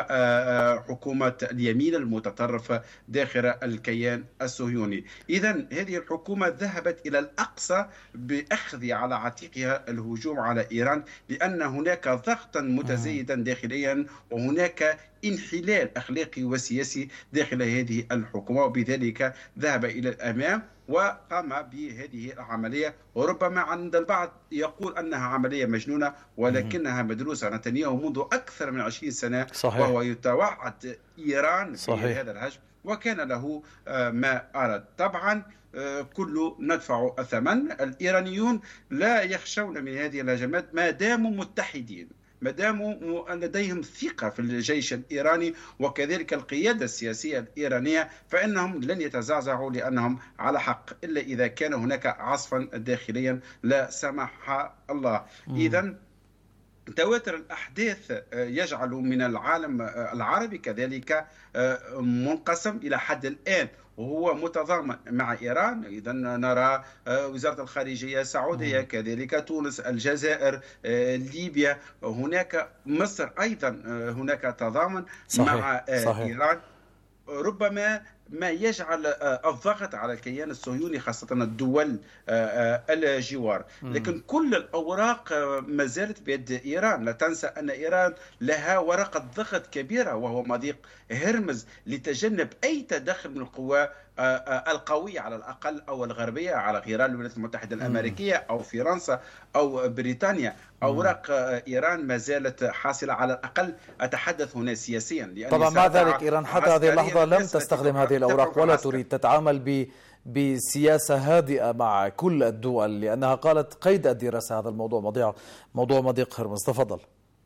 [SPEAKER 6] وحكومة اليمين المتطرف داخل الكيان الصهيوني. إذن هذه الحكومة ذهبت إلى الأقصى بأخذ على عاتقها الهجوم على إيران، لأن هناك ضغطا متزايدا داخليا وهناك انحلال أخلاقي وسياسي داخل هذه الحكومة، وبذلك ذهب إلى الأمام وقام بهذه العملية. وربما عند البعض يقول أنها عملية مجنونة، ولكنها مدروسة. نتنياهو منذ أكثر من عشرين سنة صحيح. وهو يتوعد إيران في هذا الهجم، وكان له ما أراد. طبعا كل ندفع الثمن. الإيرانيون لا يخشون من هذه الهجمات ما داموا متحدين، ما داموا لديهم ثقة في الجيش الإيراني وكذلك القيادة السياسية الإيرانية، فإنهم لن يتزعزعوا لأنهم على حق، إلا إذا كان هناك عصفا داخليا لا سمح الله. إذن تواتر الأحداث يجعل من العالم العربي كذلك منقسم إلى حد الآن، وهو متضامن مع إيران. إذا نرى وزارة الخارجية السعودية، كذلك تونس، الجزائر، ليبيا، هناك مصر أيضا هناك تضامن صحيح. مع صحيح. إيران. ربما ما يجعل الضغط على الكيان الصهيوني خاصة الدول الجوار، لكن كل الأوراق ما زالت بيد إيران. لا تنسى أن إيران لها ورقة ضغط كبيرة وهو مضيق هرمز لتجنب أي تدخل من القوى القوية على الأقل أو الغربية على غرار الولايات المتحدة الأمريكية أو فرنسا أو بريطانيا. أوراق إيران ما زالت حاصلة على الأقل، أتحدث هنا سياسيا.
[SPEAKER 2] طبعا مع ذلك إيران حتى هذه اللحظة لم تستخدم هذه الأوراق ولا تريد تتعامل ب بسياسة هادئة مع كل الدول، لأنها قالت قيد الدراسة هذا الموضوع موضوع موضوع مضيق هرمز. تفضل.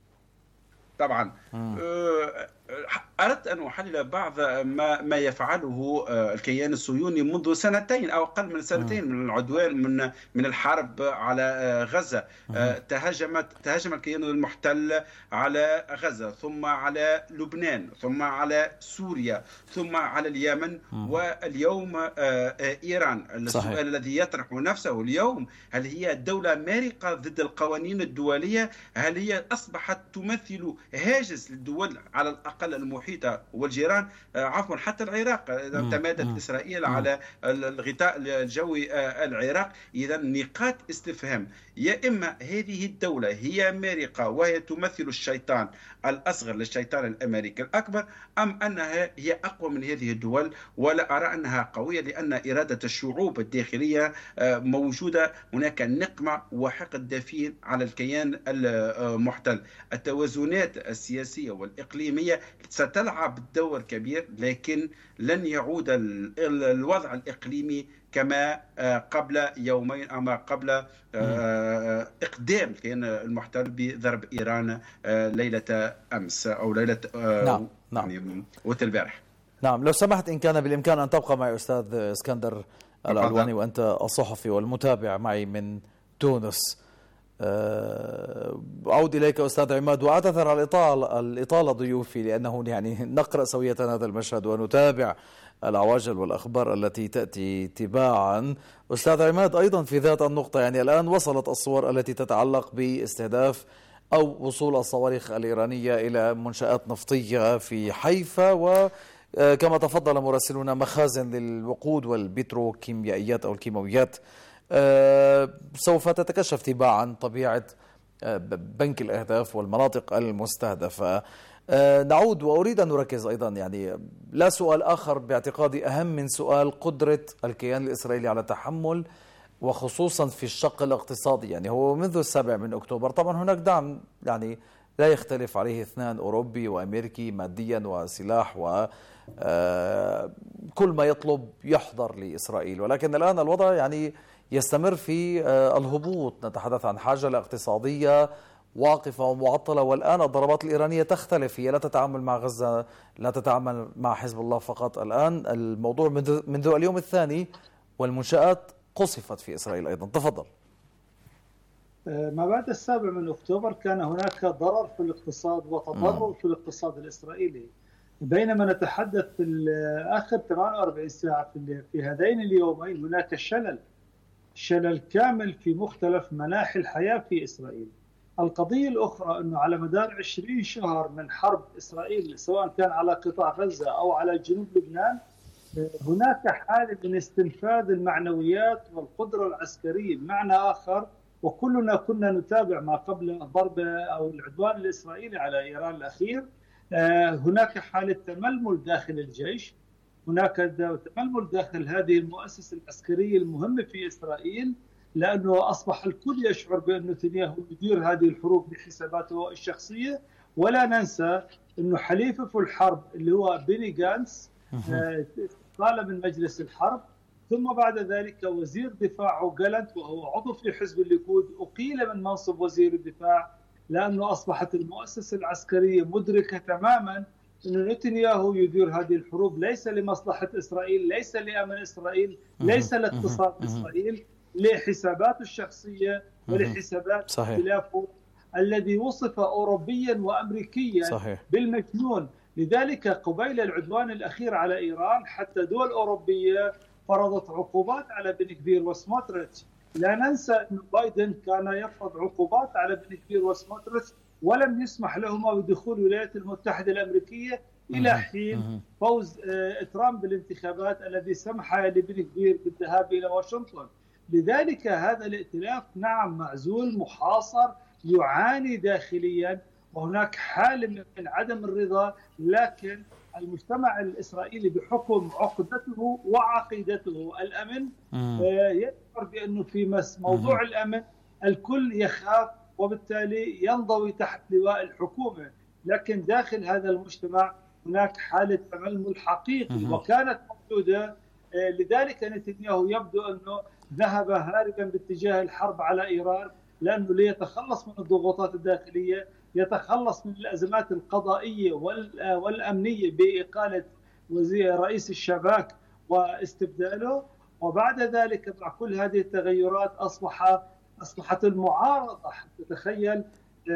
[SPEAKER 6] طبعا أردت أن أحلل بعض ما ما يفعله الكيان الصهيوني منذ سنتين أو أقل من سنتين من العدوان من من الحرب على غزة. تهاجمت تهاجم الكيان المحتل على غزة، ثم على لبنان، ثم على سوريا، ثم على اليمن، واليوم إيران. السؤال الذي يطرح نفسه اليوم، هل هي دولة مارقة ضد القوانين الدولية؟ هل هي أصبحت تمثل هاجس للدول على الأقل المحيطة والجيران؟ عفوا حتى العراق تمادت إسرائيل على الغطاء الجوي العراق. إذا نقاط استفهام، يا إما هذه الدولة هي مارقة وهي تمثل الشيطان الأصغر للشيطان الأمريكي الأكبر، أم أنها هي أقوى من هذه الدول؟ ولا أرى أنها قوية، لأن إرادة الشعوب الداخلية موجودة. هناك نقمة وحقد دفين على الكيان المحتل. التوازنات السياسية والإقليمية ستلعب دور كبير، لكن لن يعود الوضع الإقليمي كما قبل يومين أما قبل إقدام كان المحتل بضرب إيران ليلة أمس أو ليلة
[SPEAKER 2] نعم نعم
[SPEAKER 6] يعني البارح.
[SPEAKER 2] نعم، لو سمحت إن كان بالإمكان أن تبقى معي أستاذ اسكندر العلواني، وأنت الصحفي والمتابع معي من تونس. أعود إليك أستاذ عماد، وأعتذر على الإطالة, الإطالة ضيوفي، لأنه يعني نقرأ سوية هذا المشهد ونتابع العواجل والأخبار التي تأتي تباعا. أستاذ عماد، أيضا في ذات النقطة، يعني الآن وصلت الصور التي تتعلق باستهداف أو وصول الصواريخ الإيرانية إلى منشآت نفطية في حيفا، وكما تفضل مراسلنا مخازن للوقود والبتروكيميائيات أو الكيماويات. أه سوف تتكشف تباعا طبيعة بنك الأهداف والمناطق المستهدفة. أه نعود وأريد أن نركز أيضا، يعني لا سؤال آخر باعتقادي أهم من سؤال قدرة الكيان الإسرائيلي على التحمل، وخصوصا في الشق الاقتصادي. يعني هو منذ السابع من أكتوبر طبعا هناك دعم يعني لا يختلف عليه اثنان، أوروبي وأمريكي، ماديا وسلاح و كل ما يطلب يحضر لإسرائيل، ولكن الآن الوضع يعني يستمر في الهبوط. نتحدث عن حاجة اقتصادية واقفة ومعطلة، والآن الضربات الإيرانية تختلف، هي لا تتعامل مع غزة، لا تتعامل مع حزب الله فقط. الآن الموضوع منذ, منذ اليوم الثاني، والمنشآت قصفت في إسرائيل أيضا. تفضل.
[SPEAKER 1] ما بعد السابع من أكتوبر كان هناك ضرر في الاقتصاد وتضرر في الاقتصاد الإسرائيلي، بينما نتحدث في آخر ثمانية وأربعين ساعة في هذين اليومين هناك شلل شلل كامل في مختلف مناحي الحياة في إسرائيل. القضية الأخرى أنه على مدار عشرين شهر من حرب إسرائيل، سواء كان على قطاع غزة أو على جنوب لبنان، هناك حالة من استنفاذ المعنويات والقدرة العسكرية. بمعنى آخر، وكلنا كنا نتابع ما قبل الضرب أو العدوان الإسرائيلي على إيران الأخير، هناك حالة تململ داخل الجيش، هناك تململ داخل هذه المؤسسة العسكرية المهمة في إسرائيل، لأنه أصبح الكل يشعر بأن نتنياهو يدير هذه الحروب بحساباته الشخصية. ولا ننسى أنه حليفه في الحرب اللي هو بيني جانس قال من مجلس الحرب، ثم بعد ذلك وزير دفاعه جالنت وهو عضو في حزب الليكود أقيل من منصب وزير الدفاع، لأنه أصبحت المؤسسة العسكرية مدركة تماما أن نتنياهو يدير هذه الحروب ليس لمصلحة إسرائيل، ليس لأمن إسرائيل، ليس لاقتصاد إسرائيل، لحساباته الشخصية ولحسابات خلافه الذي وصف أوروبيا وأمريكيا صحيح. بالمجنون. لذلك قبيل العدوان الأخير على إيران حتى دول أوروبية فرضت عقوبات على بن غفير وسموتريتش. لا ننسى أن بايدن كان يفرض عقوبات على بن غفير وسموتريتش ولم يسمح لهما بدخول الولايات المتحدة الأمريكية إلى حين فوز ترامب بالانتخابات الذي سمح لبن غفير بالذهاب إلى واشنطن. لذلك هذا الائتلاف نعم معزول محاصر يعاني داخليا، وهناك حالة من عدم الرضا، لكن المجتمع الإسرائيلي بحكم عقدته وعقيدته الأمن يشعر بأنه في موضوع الأمن الكل يخاف، وبالتالي ينضوي تحت لواء الحكومة. لكن داخل هذا المجتمع هناك حالة تململ حقيقي وكانت موجودة. لذلك نتنياهو يبدو أنه ذهب هاربا باتجاه الحرب على إيران، لأنه ليتخلص من الضغوطات الداخلية، يتخلص من الأزمات القضائية والأمنية بإقالة وزير رئيس الشباك واستبداله. وبعد ذلك مع كل هذه التغيرات أصبح أصبحت المعارضة. تتخيل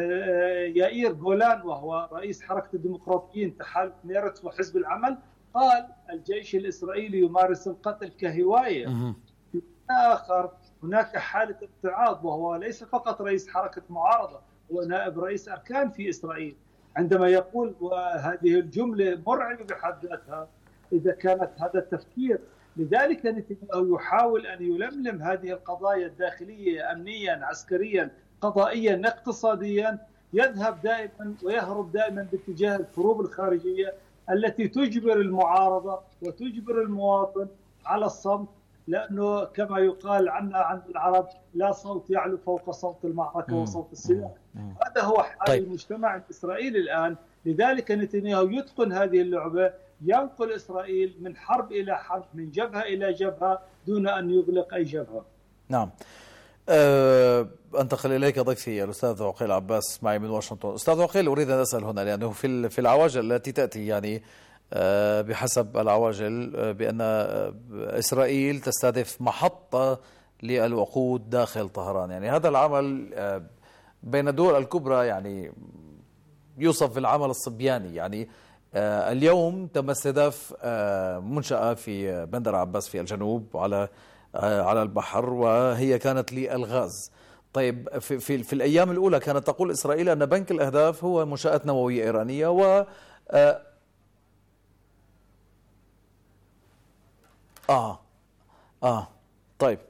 [SPEAKER 1] يائير جولان وهو رئيس حركة الديمقراطيين تحالف ميرتس وحزب العمل قال الجيش الإسرائيلي يمارس القتل كهواية. في آخر هناك حالة ابتعاض، وهو ليس فقط رئيس حركة معارضة، هو نائب رئيس أركان في إسرائيل، عندما يقول وهذه الجملة مرعبة بحد ذاتها إذا كانت هذا التفكير. لذلك نتنياهو يحاول أن يلملم هذه القضايا الداخلية أمنيا عسكريا قضائيا اقتصاديا، يذهب دائما ويهرب دائما باتجاه الحروب الخارجية التي تجبر المعارضة وتجبر المواطن على الصمت، لأنه كما يقال عنا عند العرب لا صوت يعلو فوق صوت المعركة وصوت السلاح. هذا هو حال طيب. المجتمع الإسرائيلي الآن لذلك نتنياهو يتقن هذه اللعبة، ينقل إسرائيل من حرب إلى حرب، من جبهة إلى جبهة، دون أن يغلق أي جبهة.
[SPEAKER 2] نعم. أه أنتقل إليك ضيفي الأستاذ عقيل عباس معي من واشنطن. أستاذ عقيل، أريد أن أسأل هنا لأنه في في العواجل التي تأتي يعني أه بحسب العواجل أه بأن إسرائيل تستهدف محطة للوقود داخل طهران. يعني هذا العمل أه بين الدول الكبرى يعني يوصف بالعمل الصبياني. يعني أه اليوم تم استهداف أه منشأة في بندر عباس في الجنوب على على البحر، وهي كانت للغاز. طيب في, في, في الأيام الأولى كانت تقول إسرائيل أن بنك الأهداف هو منشآت نووية إيرانية و آه آه, آه طيب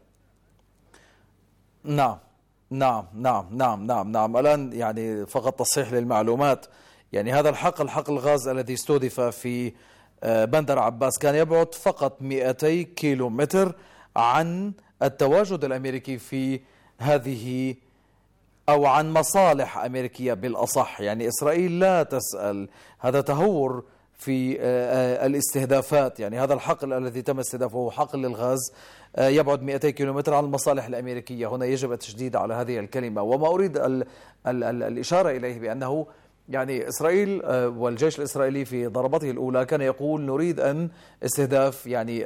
[SPEAKER 2] نعم نعم نعم نعم نعم نعم الآن يعني فقط تصحيح للمعلومات. يعني هذا الحقل، حقل الغاز الذي استهدف في بندر عباس، كان يبعد فقط مئتي كيلو متر عن التواجد الأمريكي في هذه، أو عن مصالح أمريكية بالأصح. يعني إسرائيل لا تسأل، هذا تهور في الاستهدافات. يعني هذا الحقل الذي تم استهدافه حقل للغاز يبعد مئتي كيلومتر عن المصالح الأمريكية. هنا يجب التشديد على هذه الكلمة. وما أريد ال ال ال الإشارة إليه بأنه يعني إسرائيل والجيش الإسرائيلي في ضربته الأولى كان يقول نريد أن استهداف يعني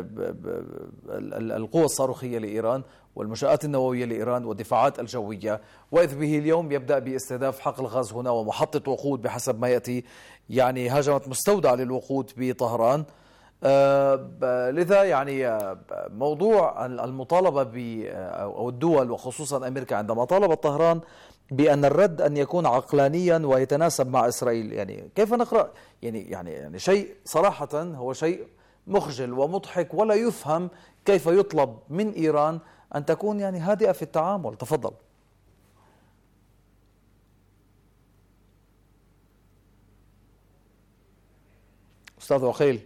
[SPEAKER 2] القوى الصاروخية لإيران والمنشآت النووية لإيران والدفاعات الجوية، وإذ به اليوم يبدأ باستهداف حقل الغاز هنا ومحطة وقود بحسب ما يأتي. يعني هاجمت مستودع للوقود بطهران. لذا يعني موضوع المطالبة ب أو الدول وخصوصا أمريكا عندما طالبت طهران بأن الرد أن يكون عقلانيا ويتناسب مع إسرائيل، يعني كيف نقرأ؟ يعني يعني يعني شيء صراحة هو شيء مخجل ومضحك، ولا يفهم كيف يطلب من إيران أن تكون يعني هادئة في التعامل. تفضل أستاذ عقيل.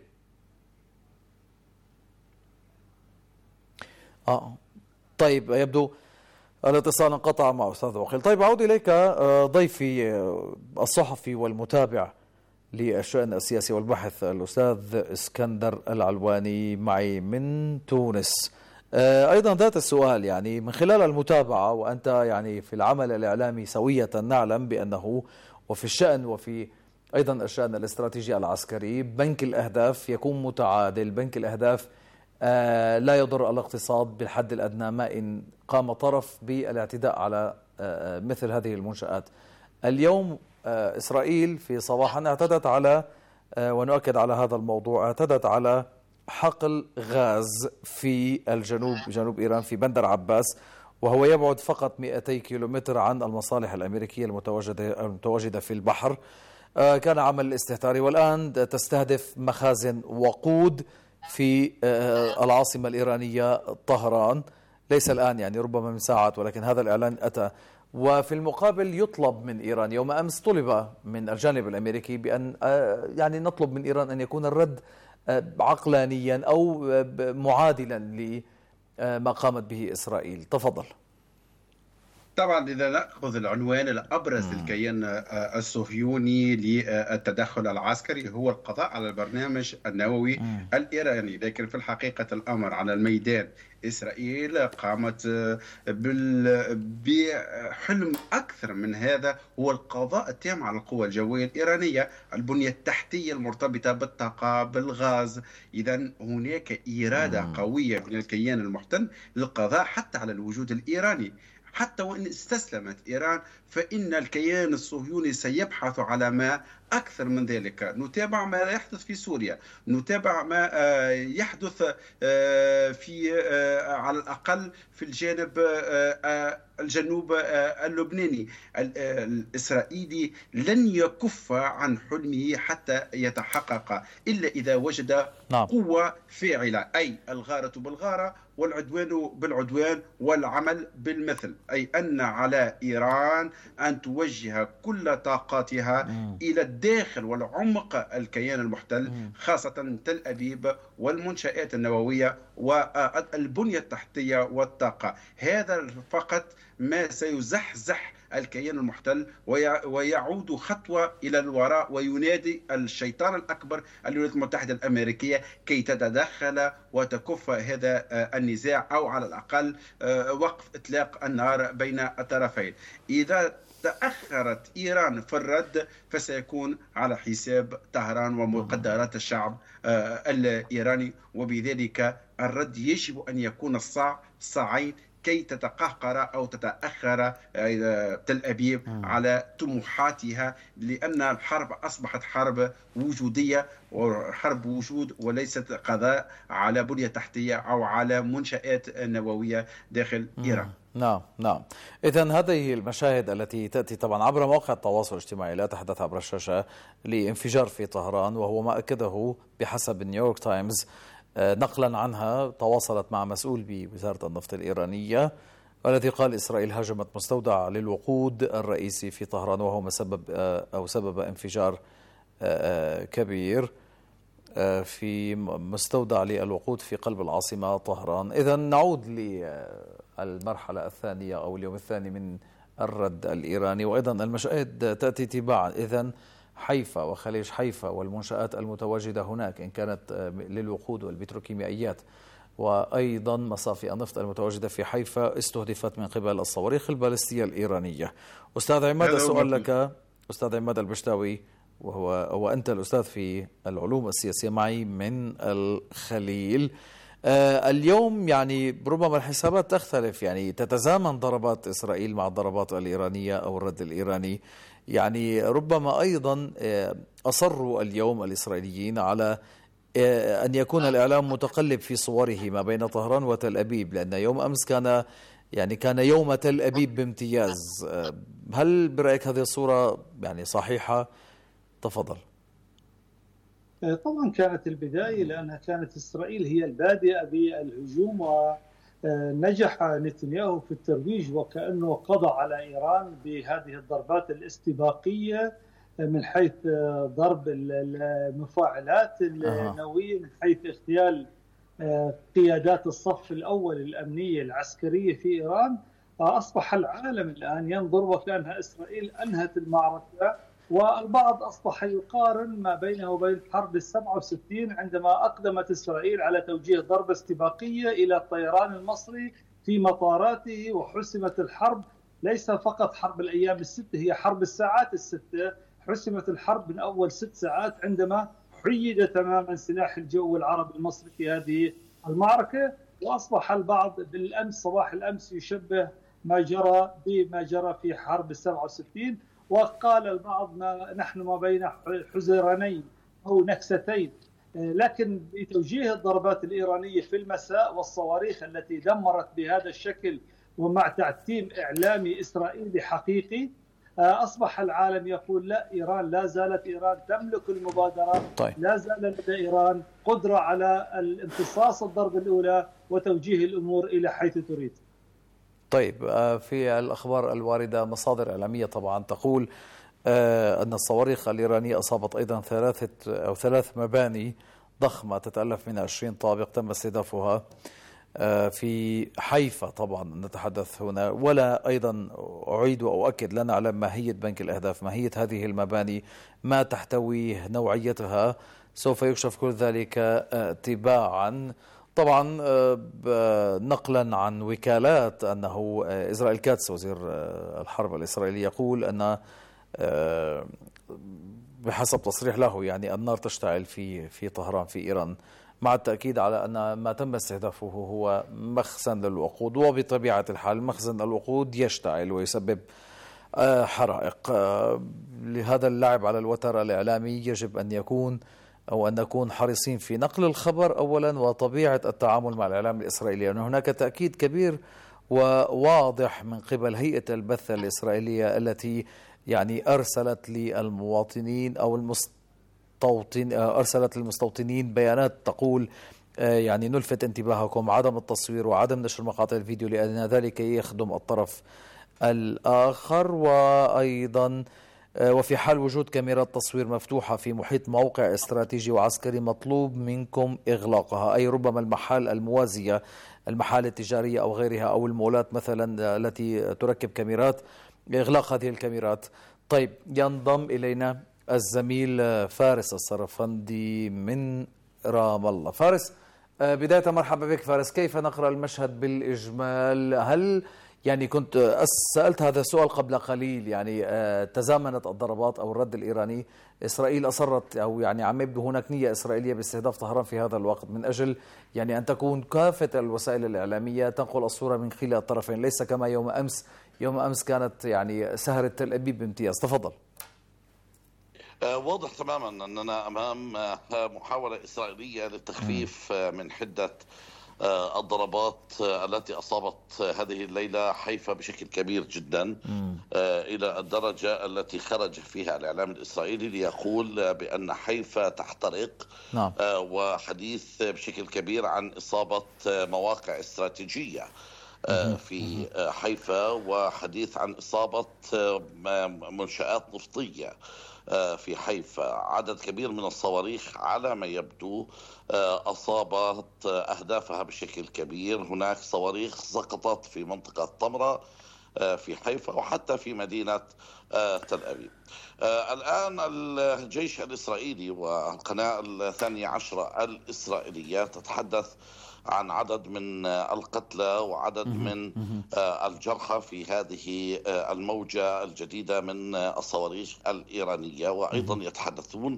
[SPEAKER 2] آه طيب يبدو الاتصال انقطع مع أستاذ عقيل. طيب أعود إليك ضيفي الصحفي والمتابع للشأن السياسي والبحث الأستاذ اسكندر العلواني معي من تونس. أيضا ذات السؤال، يعني من خلال المتابعة وأنت يعني في العمل الإعلامي سوية نعلم بأنه وفي الشأن وفي أيضا الشأن الاستراتيجي العسكري بنك الأهداف يكون متعادل. بنك الأهداف لا يضر الاقتصاد بالحد الأدنى ما إن قام طرف بالاعتداء على مثل هذه المنشآت. اليوم إسرائيل في صباحا اعتدت على، ونؤكد على هذا الموضوع، اعتدت على حقل غاز في الجنوب، جنوب إيران في بندر عباس، وهو يبعد فقط مئتي كيلومتر عن المصالح الأمريكية المتواجدة المتواجدة في البحر. كان عمل استهتاري، والآن تستهدف مخازن وقود في العاصمة الإيرانية طهران. ليس الآن، يعني ربما من ساعات، ولكن هذا الإعلان أتى. وفي المقابل يطلب من إيران، يوم أمس طلب من الجانب الأمريكي بأن يعني نطلب من إيران أن يكون الرد عقلانيا أو معادلا لما قامت به إسرائيل. تفضل.
[SPEAKER 6] طبعا إذا نأخذ العنوان الأبرز للكيان الصهيوني للتدخل العسكري هو القضاء على البرنامج النووي مم. الإيراني، لكن في الحقيقة الأمر على الميدان إسرائيل قامت بحلم أكثر من هذا، هو القضاء التام على القوى الجوية الإيرانية، البنية التحتية المرتبطة بالطاقة بالغاز. إذا هناك إرادة مم. قوية من الكيان المحتل للقضاء حتى على الوجود الإيراني. حتى وإن استسلمت إيران فإن الكيان الصهيوني سيبحث على ما أكثر من ذلك. نتابع ما يحدث في سوريا، نتابع ما يحدث في على الأقل في الجانب الجنوب اللبناني. الإسرائيلي لن يكف عن حلمه حتى يتحقق إلا إذا وجد نعم. قوة فاعلة، أي الغارة بالغارة والعدوان بالعدوان والعمل بالمثل، أي أن على إيران أن توجه كل طاقاتها مم. إلى الداخل والعمق الكيان المحتل، مم. خاصة تل أبيب والمنشآت النووية والبنية التحتية والطاقة. هذا فقط ما سيزحزح الكيان المحتل ويعود خطوة إلى الوراء وينادي الشيطان الأكبر الولايات المتحدة الأمريكية كي تتدخل وتكف هذا النزاع، أو على الأقل وقف إطلاق النار بين الطرفين. إذا تأخرت إيران في الرد فسيكون على حساب طهران ومقدرات الشعب الإيراني، وبذلك الرد يجب أن يكون الصاع صاعين كي تتقهقر أو تتأخر تل أبيب على طموحاتها، لأن الحرب أصبحت حرب وجودية وحرب وجود وليست قضاء على بنية تحتية أو على منشآت نووية داخل إيران.
[SPEAKER 2] نعم نعم. إذن هذه المشاهد التي تأتي طبعا عبر مواقع التواصل الاجتماعي، لا تحدث عبر الشاشة، لانفجار في طهران، وهو ما أكده بحسب نيويورك تايمز نقلا عنها تواصلت مع مسؤول بوزارة النفط الإيرانية، والذي قال إسرائيل هاجمت مستودع للوقود الرئيسي في طهران، وهو مسبب أو سبب انفجار كبير في مستودع للوقود في قلب العاصمة طهران. إذن نعود للمرحلة الثانية أو اليوم الثاني من الرد الإيراني، وأيضا المشاهد تأتي تباعا. إذن حيفا وخليج حيفا والمنشآت المتواجدة هناك إن كانت للوقود والبتروكيميائيات، وأيضا مصافي النفط المتواجدة في حيفا استهدفت من قبل الصواريخ البالستية الإيرانية. أستاذ عماد، السؤال لك أستاذ عماد البشتاوي، وهو وأنت الأستاذ في العلوم السياسية معي من الخليل. آه اليوم يعني ربما الحسابات تختلف، يعني تتزامن ضربات إسرائيل مع الضربات الإيرانية أو الرد الإيراني. يعني ربما أيضا أصروا اليوم الإسرائيليين على أن يكون الإعلام متقلب في صوره ما بين طهران وتل أبيب، لأن يوم أمس كان يعني كان يوم تل أبيب بامتياز. هل برأيك هذه الصورة يعني صحيحة؟ تفضل.
[SPEAKER 1] طبعا كانت البداية، لأنها كانت إسرائيل هي البادئة بالهجوم، ونجح نتنياهو في الترويج وكأنه قضى على إيران بهذه الضربات الاستباقية من حيث ضرب المفاعلات النووية، من حيث اغتيال قيادات الصف الأول الأمنية العسكرية في إيران. أصبح العالم الآن ينظر وكأنها إسرائيل أنهت المعركة، والبعض أصبح يقارن ما بينه وبين حرب السبعة وستين عندما أقدمت إسرائيل على توجيه ضربة استباقية إلى الطيران المصري في مطاراته، وحسمت الحرب. ليس فقط حرب الأيام الستة، هي حرب الساعات الستة. حسمت الحرب من أول ست ساعات عندما حيد تماما سلاح الجو العربي المصري في هذه المعركة. وأصبح البعض بالأمس صباح الأمس يشبه ما جرى بما جرى في حرب السبعة وستين، وقال البعض ما نحن ما بين حزيرانين أو نكستين. لكن بتوجيه الضربات الإيرانية في المساء والصواريخ التي دمرت بهذا الشكل ومع تعتيم إعلامي إسرائيلي حقيقي، أصبح العالم يقول لا، إيران لا زالت إيران تملك المبادرة. طيب. لا زال لدى إيران قدرة على الامتصاص الضربة الأولى وتوجيه الأمور إلى حيث تريد.
[SPEAKER 2] طيب، في الأخبار الواردة مصادر إعلامية طبعا تقول أن الصواريخ الإيرانية أصابت أيضا ثلاثة أو ثلاث مباني ضخمة تتألف من عشرين طابق تم استهدافها في حيفا. طبعا نتحدث هنا، ولا أيضا أعيد وأؤكد لا نعلم ماهية بنك الأهداف، ماهية هذه المباني، ما تحتويه، نوعيتها، سوف يكشف كل ذلك تباعا. طبعا نقلا عن وكالات أنه إسرائيل كاتس وزير الحرب الإسرائيلي يقول أن بحسب تصريح له يعني النار تشتعل في في طهران في إيران، مع التأكيد على أن ما تم استهدافه هو مخزن للوقود، وبطبيعة الحال مخزن الوقود يشتعل ويسبب حرائق. لهذا اللعب على الوتر الإعلامي يجب أن يكون أو أن نكون حريصين في نقل الخبر أولا، وطبيعة التعامل مع الإعلام الإسرائيلي، لأن هناك تأكيد كبير وواضح من قبل هيئة البث الإسرائيلية التي يعني أرسلت للمواطنين أو المستوطن أرسلت للمستوطنين بيانات تقول يعني نلفت انتباهكم عدم التصوير وعدم نشر مقاطع الفيديو لأن ذلك يخدم الطرف الآخر. وأيضا وفي حال وجود كاميرات تصوير مفتوحة في محيط موقع استراتيجي وعسكري مطلوب منكم إغلاقها، أي ربما المحال الموازية، المحال التجارية أو غيرها، أو المولات مثلا التي تركب كاميرات، إغلاق هذه الكاميرات. طيب، ينضم إلينا الزميل فارس الصرفندي من رام الله. فارس، بداية مرحبا بك فارس، كيف نقرأ المشهد بالإجمال؟ هل يعني كنت سألت هذا السؤال قبل قليل، يعني تزامنت الضربات أو الرد الإيراني، إسرائيل أصرت أو يعني عم يبدو هناك نية إسرائيلية باستهداف طهران في هذا الوقت من أجل يعني أن تكون كافة الوسائل الإعلامية تنقل الصورة من خلال الطرفين، ليس كما يوم أمس. يوم أمس كانت يعني سهرة تل أبيب بامتياز. تفضل.
[SPEAKER 7] واضح تماما أننا أمام محاولة إسرائيلية للتخفيف من حدة الضربات التي أصابت هذه الليلة حيفا بشكل كبير جدا، إلى الدرجة التي خرج فيها الإعلام الإسرائيلي ليقول بأن حيفا تحترق. نعم. وحديث بشكل كبير عن إصابة مواقع استراتيجية في حيفا، وحديث عن إصابة منشآت نفطية في حيفا. عدد كبير من الصواريخ على ما يبدو أصابت أهدافها بشكل كبير. هناك صواريخ سقطت في منطقة طمرة في حيفا وحتى في مدينة تل أبيب. الآن الجيش الإسرائيلي والقناة الثانية عشرة الإسرائيلية تتحدث عن عدد من القتلى وعدد من الجرحى في هذه الموجة الجديدة من الصواريخ الإيرانية، وأيضا يتحدثون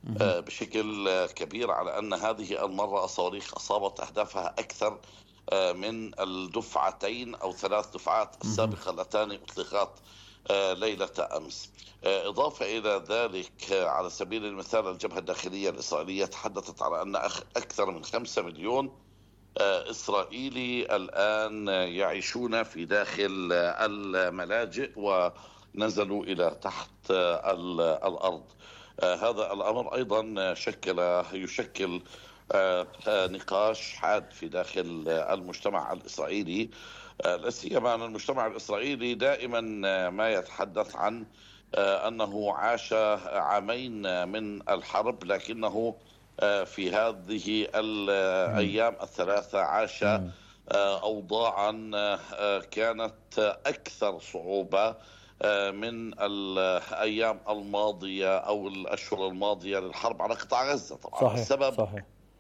[SPEAKER 7] بشكل كبير على أن هذه المرة الصواريخ أصابت أهدافها أكثر من الدفعتين أو ثلاث دفعات السابقة اللتان أطلقت ليلة أمس. إضافة إلى ذلك، على سبيل المثال الجبهة الداخلية الإسرائيلية تحدثت على أن أكثر من خمسة مليون إسرائيلي الآن يعيشون في داخل الملاجئ ونزلوا إلى تحت الأرض. هذا الأمر أيضا شكل يشكل نقاش حاد في داخل المجتمع الإسرائيلي، لا سيما أن المجتمع الإسرائيلي دائما ما يتحدث عن أنه عاش عامين من الحرب، لكنه في هذه الأيام الثلاثة عاش أوضاعا كانت أكثر صعوبة من الأيام الماضية أو الأشهر الماضية للحرب على قطاع غزة. طبعا صحيح. السبب صحيح.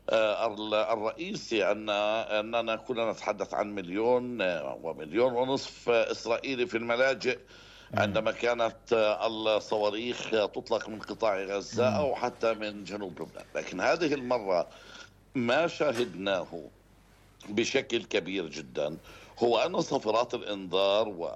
[SPEAKER 7] الرئيسي أن أننا كنا نتحدث عن مليون ومليون ونصف إسرائيلي في الملاجئ عندما كانت الصواريخ تطلق من قطاع غزة أو حتى من جنوب لبنان. لكن هذه المرة ما شاهدناه بشكل كبير جدا هو أن صافرات الإنذار و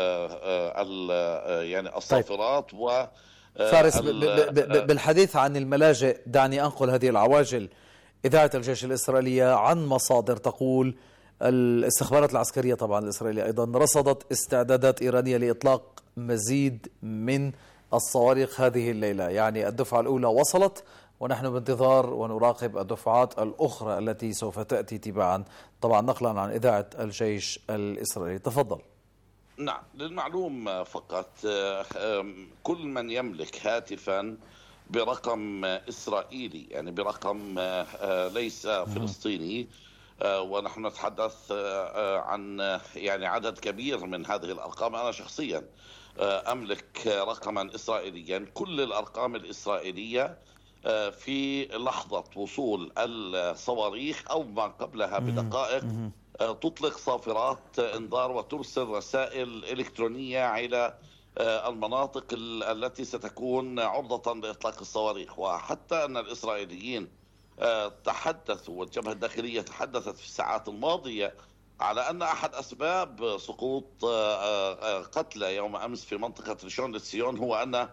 [SPEAKER 7] يعني الصافرات و
[SPEAKER 2] فارس، بالحديث عن الملاجئ دعني أنقل هذه العواجل. إذاعة الجيش الإسرائيلية عن مصادر تقول الاستخبارات العسكرية طبعا الإسرائيلية أيضا رصدت استعدادات إيرانية لإطلاق مزيد من الصواريخ هذه الليلة، يعني الدفعة الأولى وصلت ونحن بانتظار ونراقب الدفعات الأخرى التي سوف تأتي تباعا، طبعا نقلا عن إذاعة الجيش الإسرائيلي. تفضل.
[SPEAKER 7] نعم، للمعلوم فقط، كل من يملك هاتفا برقم إسرائيلي يعني برقم ليس فلسطيني، ونحن نتحدث عن يعني عدد كبير من هذه الأرقام. أنا شخصيا أملك رقما إسرائيليا. كل الأرقام الإسرائيلية في لحظة وصول الصواريخ أو ما قبلها بدقائق تطلق صافرات إنذار وترسل رسائل إلكترونية إلى المناطق التي ستكون عرضة لإطلاق الصواريخ. وحتى أن الإسرائيليين تحدثوا والجبهة الداخلية تحدثت في الساعات الماضية على أن أحد أسباب سقوط قتلى يوم أمس في منطقة ريشون لتسيون هو أن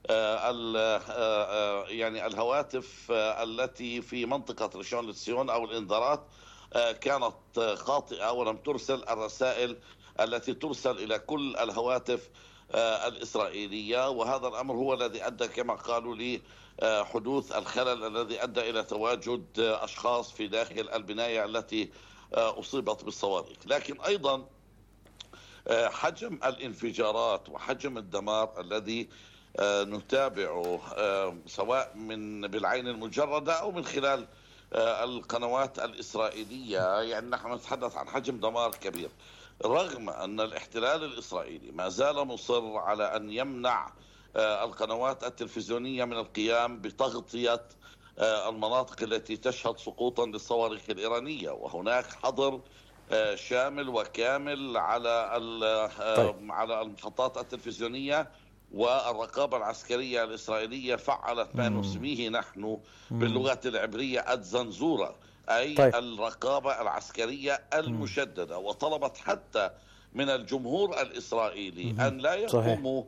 [SPEAKER 7] يعني الهواتف التي في منطقة ريشون لتسيون أو الإنذارات كانت خاطئة ولم ترسل الرسائل التي ترسل إلى كل الهواتف الإسرائيلية. وهذا الأمر هو الذي أدى كما قالوا لي حدوث الخلل الذي أدى إلى تواجد أشخاص في داخل البناية التي أصيبت بالصواريخ. لكن أيضا حجم الانفجارات وحجم الدمار الذي نتابعه سواء من بالعين المجردة أو من خلال القنوات الإسرائيلية، يعني نحن نتحدث عن حجم دمار كبير. رغم أن الاحتلال الإسرائيلي ما زال مصر على أن يمنع القنوات التلفزيونية من القيام بتغطية المناطق التي تشهد سقوطا للصواريخ الإيرانية، وهناك حظر شامل وكامل على طيب. على المحطات التلفزيونية، والرقابة العسكرية الإسرائيلية فعلت ما نسميه نحن باللغة العبرية الزنزورة، أي طيب. الرقابة العسكرية المشددة، وطلبت حتى من الجمهور الإسرائيلي أن لا يقوموا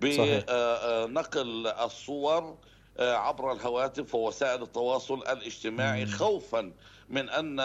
[SPEAKER 7] بنقل الصور عبر الهواتف ووسائل التواصل الاجتماعي خوفا من أن